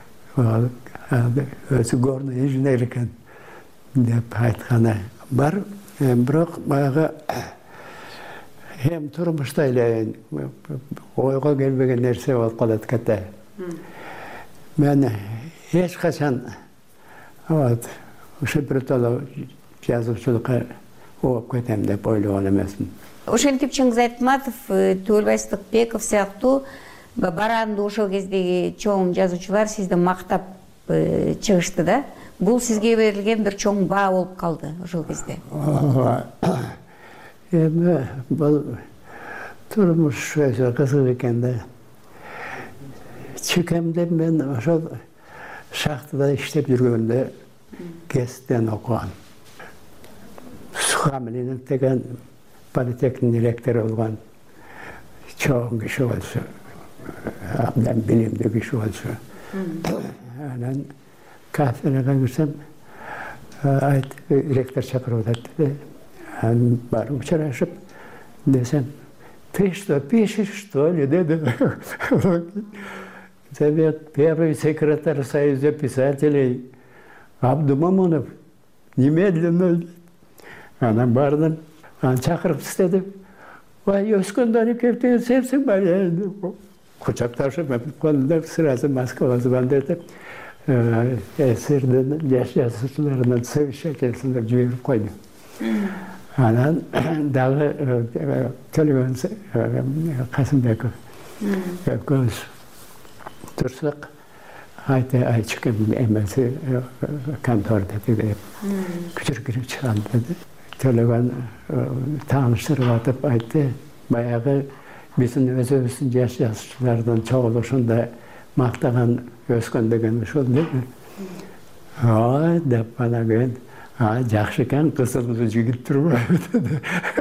özü Gornun ejleri eken dep aytqаны бар. Biroq bayağı hem turmuşda ile oyga gelmegen nerse bolup kalat kete. Men hiç kaçan o'sha bir to'la yozuvchilikqa o'qib ketam deb o'ylagan emasman. Ошентип Чыңгыз Айтматов, Төлбай Сыдыкбеков сыяктуу баранды ошол кездеги чоң жазуучулар сизди мактап чыгышты да. Бул сизге берилген бир чоң баа болуп калды ошол кезде. Эми бул турмуш өсө кызык экен да. Чекемде мен ошол шахтада иштеп жүргөндө Гестен окуган. Сухамлинин деген политехник директору болгон чоң киши болчу. Абдан билимдүү киши болчу. Анан кафеге кирсем, айт ректор чакырып атат. Анан барып учурашып десем, ты что, пишешь, что ли, деди. Совет первый секретарь Союза писателей Абдумамонов немедленно анан бардым, чакырып истедим. Vay өскөндөрү кептен сепсиң бар. Кучакташып, колунда сразу Москвага звондетип, СССРдин жаш жазуучуларынан совещательствоға жиберип койду. Анан дагы Төлөгөн Касымбеков экөөбүз турсак айчыкым эмеси конторда деп күчүрүп чыгам деди. Төлөгөн тааныштырып атып айтты, баягы биздин өзүбүздүн жаш жазуучулардан чогулушунда мактаган өскөн деген ошол деди. Деп анан мен жакшы экен, кызыл жигит турбайбы деди.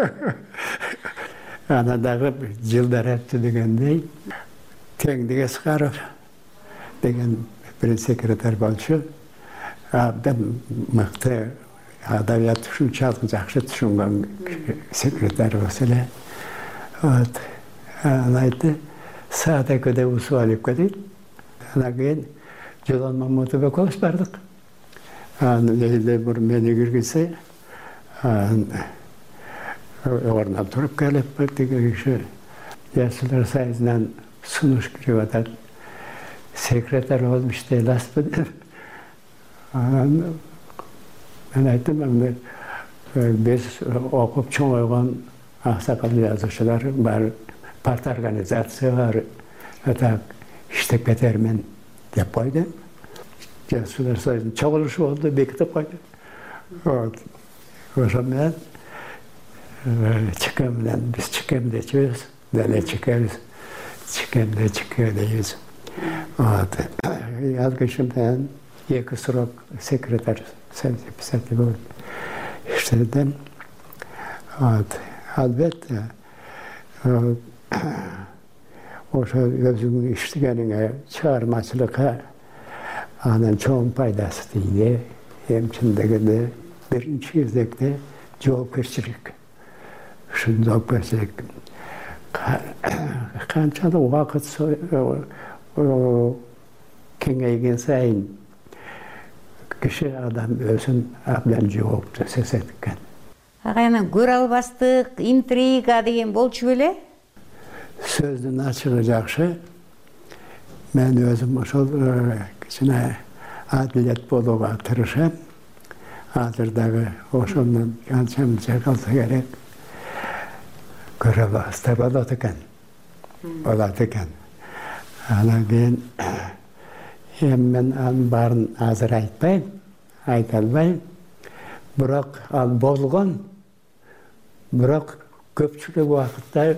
Анан дагы жылдар өттү дегендей Теңдик Аскаров деген бир секретарь болчу. Абдан мыкты адабият түшүнчү жакшы түшүнгөн секретарь болсо эле. Анан айтты, саат 2-де усу алып кетейт. Анан кийин Жолон Мамутов экөөбүз бардык. Анан эле бир мени киргизсе, ордунан туруп келип, тиги киши Жашылар Союзунан сунуш кирип атат. Секретарь болуп иштей аласызбы деп. Анан мен айттым, биз окуп чоңойгон аксакал жазуучулар бар, парт организация бар, так иштеп кетермин деп койдум. Жашылар Союзунун чогулушу болду, бекитип койду. Ошо менен чекемден биз чекемдечүбүз, деле чекебиз, чекемде чекебиз. Ал кишимден 2 срок секретарь Союза писателей болуп иштедим. Албетте, ошо өзүңүн иштегениңе, чыгармачылыкка анын чоң пайдасы тийди. Эми чын дегенде биринчи кезекте жоопкерчилик. Ушул жоопкерчилик канчалык убакыт кеңейген сайын киши адам өзүн абдан жоопту сезет экен. Агайнан көрө албастык, интрига деген болчу беле? Сөздүн ачыгы жакшы. Мен өзүм ошол кичине адилет болууга тырышам. Азыр дагы ошондон канча калса керек. Көрө албастык болот экен. Анан кийин мен анын баарын азыр айтпайм, айта албайм. Бирок ал болгон, бирок көпчүлүк убакытта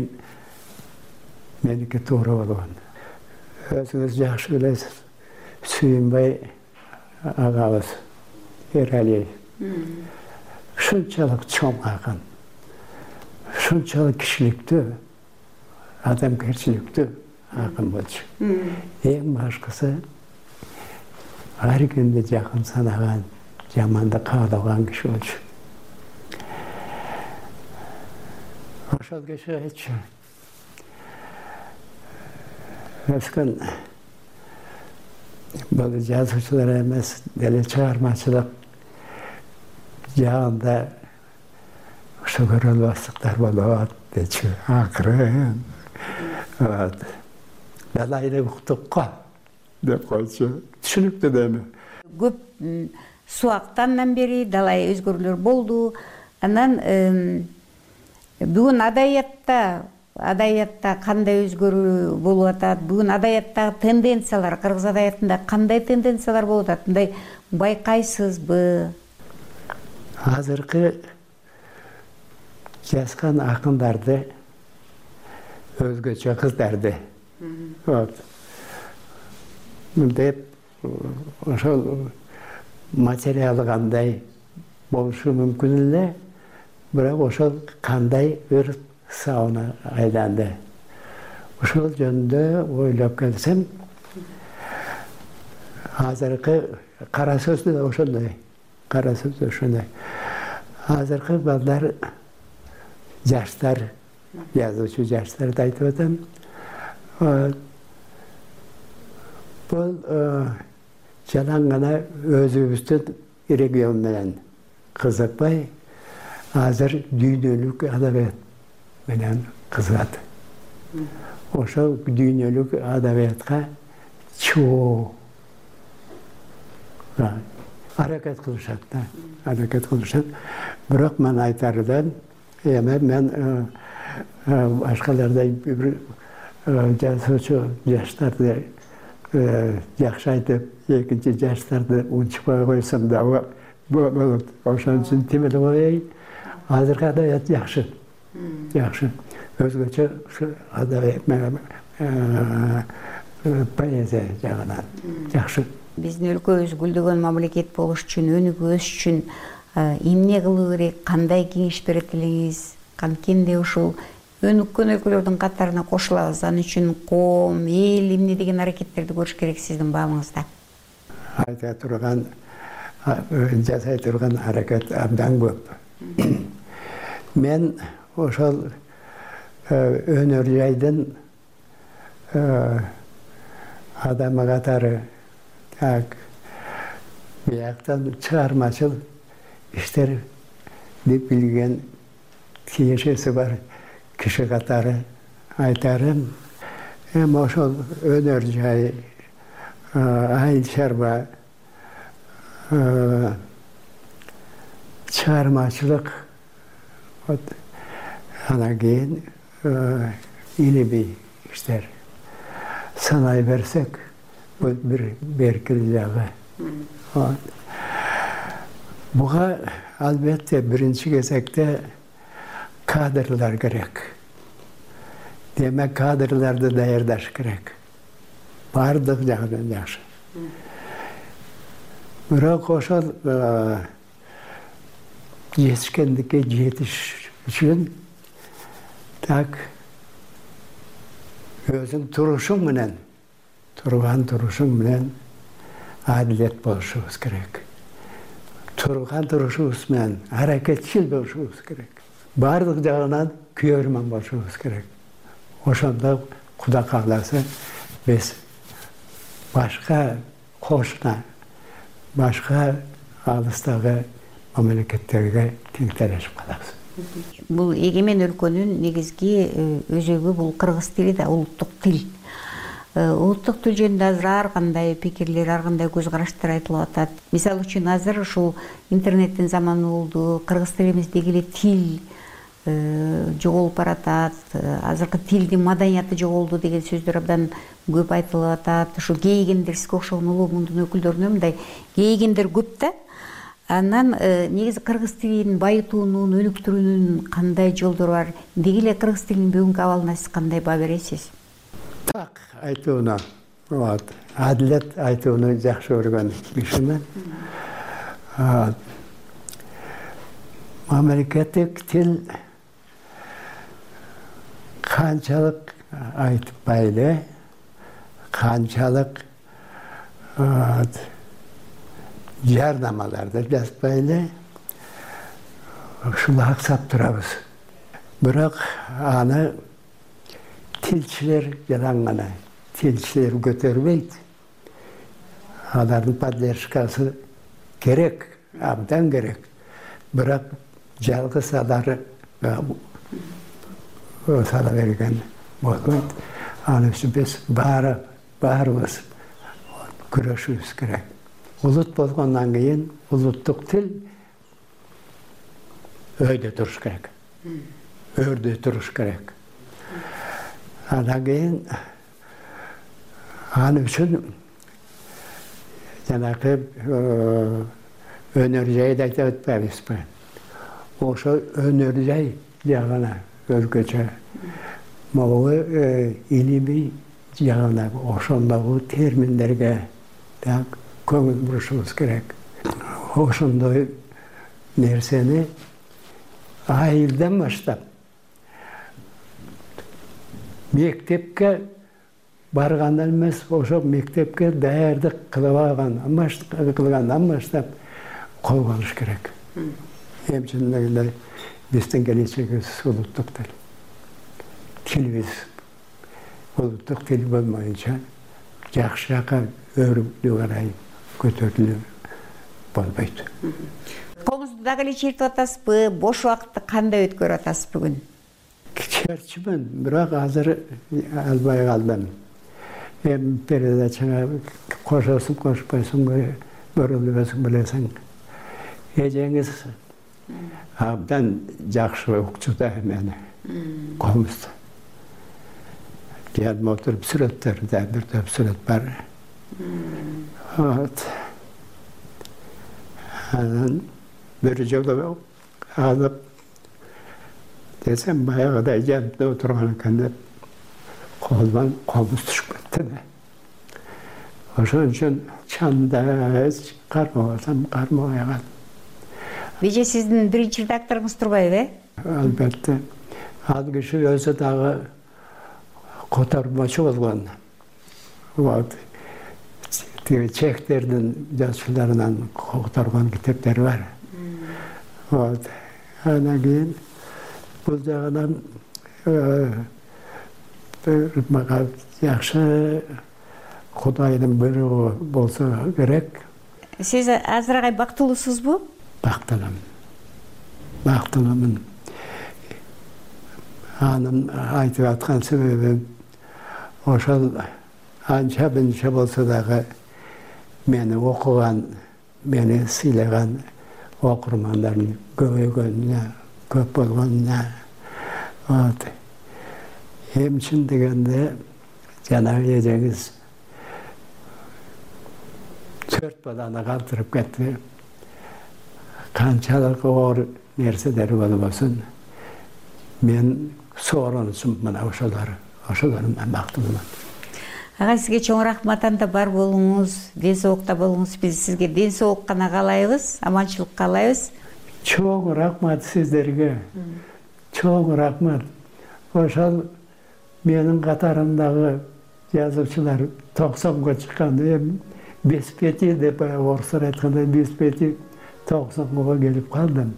меники туура болгон. Өзүңүз жакшы билесиз, Сүйүнбай агабыз Эралиев ушунчалык чоң акын, ушунчалык кишиликтүү, адамгерчиликтүү акын болчу. Эң башкысы ар күндө жакын санаган, жаманды каалаган киши болчу. Ошол киши өскөн бул жазуучулар эмес, деле чыгармачылык жагында ошо көрөлбастыктар болот дечү. Акырын. Далайды уктук го деп койчу. Түшүнүктүү дейми. Көп суактандан бери далай өзгөрүүлөр болду. Анан бүгүн адабиятта кандай өзгөрүү болуп атат? Бүгүн адабияттагы тенденциялар, кыргыз адабиятында кандай тенденциялар болуп атат? Мындай байкайсызбы? Азыркы жазган акындарды өзгөчө кыздарды. Мындай ошол материалы кандай болушу мүмкүн эле, бирок ошол кандай бир сауна айланды. Ошол жөнүндө ойлоп келсем, азыркы кара сөздү да ошондой. Азыркы балдар, жаштар, жазуучу жаштарды айтып атам. Бул жалаң гана өзүбүздүн регион менен кызыкпай, азыр дүйнөлүк адабият менен кызыгат. Ошол дүйнөлүк адабиятка чыгуу аракет кылышат. Бирок мен айтардан, мен башкалардай бир жазуучу жаштарды жакшы айтып, экинчи жаштарды унчукпай койсом да болот. Ошон үчүн тимеле коеюн. Азыркы адабият жакшы. Өзгөчө адабият поэзия жагынан жакшы. Биздин өлкөбүз гүлдөгөн мамлекет болуш үчүн, өнүгүш үчүн эмне кылуу керек, кандай кеңеш берет элеңиз? Канткенде ушул өнүккөн өлкөлөрдүн катарына кошулабыз. Ал үчүн коом, эл эмне деген аракеттерди көрүш керек сиздин баамыңызда? Айта турган, жасай турган аракет абдан көп. Мен ошол өнөр жайдын адамы катары бияктан чыгармачыл иштер деп билген тиешеси бар киши катары айтарым. Ошол өнөр жай, айыл чарба, чыгармачылык, анан кийин илимий иштер. Санай берсек, бул бир беркил жагы. Буга албетте биринчи кезекте кадрлар керек. Демек, кадрларды даярдаш керек. Бардык жагынан жакшы. Бирок ошол жетишкендикке жетиш үчүн өзүң турушуң менен, турган турушуң менен адилет болушубуз керек. Турган турушубуз менен аракетчил болушубуз керек. Бардык жагынан күөрмөн болушубуз керек. Ошондо Кудай кааласа биз башка кошуна, башка алыстагы мамлекеттерге тең талашып калабыз. Бул эгемен өлкөнүн негизги өзөгү бул кыргыз тили да, улуттук тил. Улуттук тил жөнүндө азыр ар кандай пикирлер, ар кандай көз караштар айтылып атат. Мисалы үчүн азыр ушул интернеттин заманы болду, кыргыз тилибиздеги эле тил жоголуп баратат, азыркы тилдин маданияты жоголду деген сөздөр абдан көп айтылып атат. Ушу кейгендер, сизге окшогон улуу мундун өкүлдөрүнө мындай кейгендер көп да. Анан негизи кыргыз тилин байытуунун, өнүктүрүүнүн кандай жолдору бар? Деги эле кыргыз тилинин бүгүнкү абалына сиз кандай баа бересиз? Так айтууну, адилет айтууну жакшы көргөн кишимин. Мамлекеттик тил канчалык айтпайлы, канчалык жардамаларды жазбай эле ушул аксап турабыз. Бирок аны тилчилер жалаң гана тилчилер көтөрбөйт. Алардын поддержкасы керек, абдан керек. Бирок жалгыз алары сала берген болбойт. Аны үчүн биз баарыбыз күрөшүбүз керек. Улут болгондон кийин улуттук тил өйдө туруш керек. Өрдө туруш керек. Андан кийин аны үчүн жанагы өнөр жайды айтып өтпөйбүзбү? Ошо өнөр жай жагына өзгөчө могу илимий жагына ошондогу терминдерге да көңүл бурушубуз керек. Ошондой нерсени айылдан баштап мектепке баргандан эмес, ошо мектепке даярдык кылгандан баштап койгонуш керек. Эмчиндей эле биздин келечегибиз улуттук тил. Тилибиз улуттук тил болмоюнча жакшы жака өрүлүү карай көтөрүлүү болбойт. Комузду дагы эле чертип атасызбы? Бош убакытты кандай өткөрүп атасыз бүгүн? Чертчимин, бирок азыр албай калдым. Передачага кошосуң, кошпойсуң, көрүлбөсүң билесиң. Эжеңиз абдан жакшы укчуда мени. Комузду. Жаныма отуруп сүрөттөрдө бир топ сүрөт бар. Анан bir жолу алып десем баягыдай жанымда отурган экен деп колдон комуз түшүп кетти да. Ошон үчүн чанда кармабасам кармабай калдым. Беже сиздин биринчи редакторуңуз турбайбы? Албетте. Ал киши өзү дагы котормочу болгон. Чехтердин жазуучуларынан которгон китептери бар. Анан кийин бул жагынан мага жакшы Кудайдын буйругу болсо керек. Сиз азыркы бактылуусузбу? Бактылуумун. Анын айтып аткан себебим ошол анча мынча болсо дагы мени окуган, мени сыйлаган окурмандардын көбөйгөнүнө, көп болгонуна. Эмчин дегенде жанагы эжеңиз 4 баланы калтырып кетти. Канчалык оор нерселери болбосун, мен соорончумун мына ошолорун мен бактылымын. Ага, сизге чоң рахмат. Анда бар болуңуз, ден соолукта болуңуз. Биз сизге ден соолук гана каалайбыз, аманчылык каалайбыз. Чоң рахмат сиздерге. Чоң рахмат. Ошол менин катарымдагы жазуучулар 90га чыкканда беспети деп орустар айткандай беспети 90га келип калдым.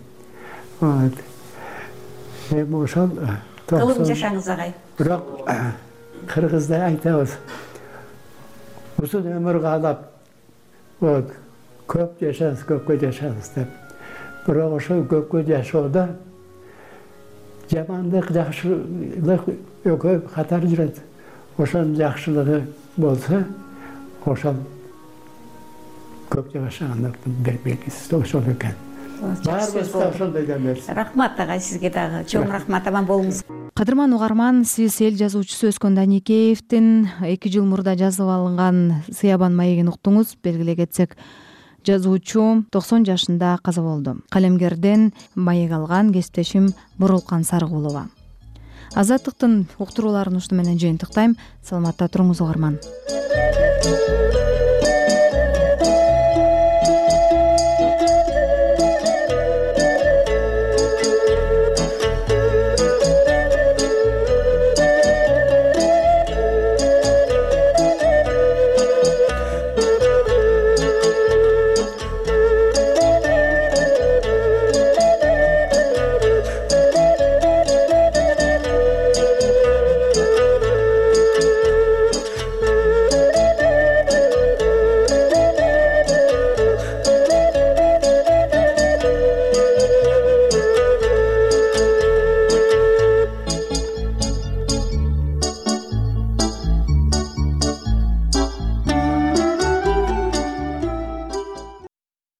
Ошол кылым жашаңыз агай. Бирок кыргызда айтабыз. Ушул өмүр каалап, көп жашаңыз, көпкө жашаңыз деп. Бирок ошол көпкө жашоодо жамандык, жакшылык экөө катар жүрөт. Ошонун жакшылыгы болсо, ошол көп жашагандыктын бир белгиси ошол экен. Рахмат агай, сизге дагы чоң рахмат, аман болуңуз. Кадырман угарман, сиз эл жазуучусу Өскөн Даникеевдин 2 жыл мурда жазып алынган Сыябан маегин уктуңуз. Белгилей кетсек, жазуучу 90 жашында каза болду. Калемгерден маек алган кесиптешим Бурулкан Сарыкулова. Азаттыктын уктурууларын ушуну менен жыйынтыктайм. Саламатта туруңуз угарман.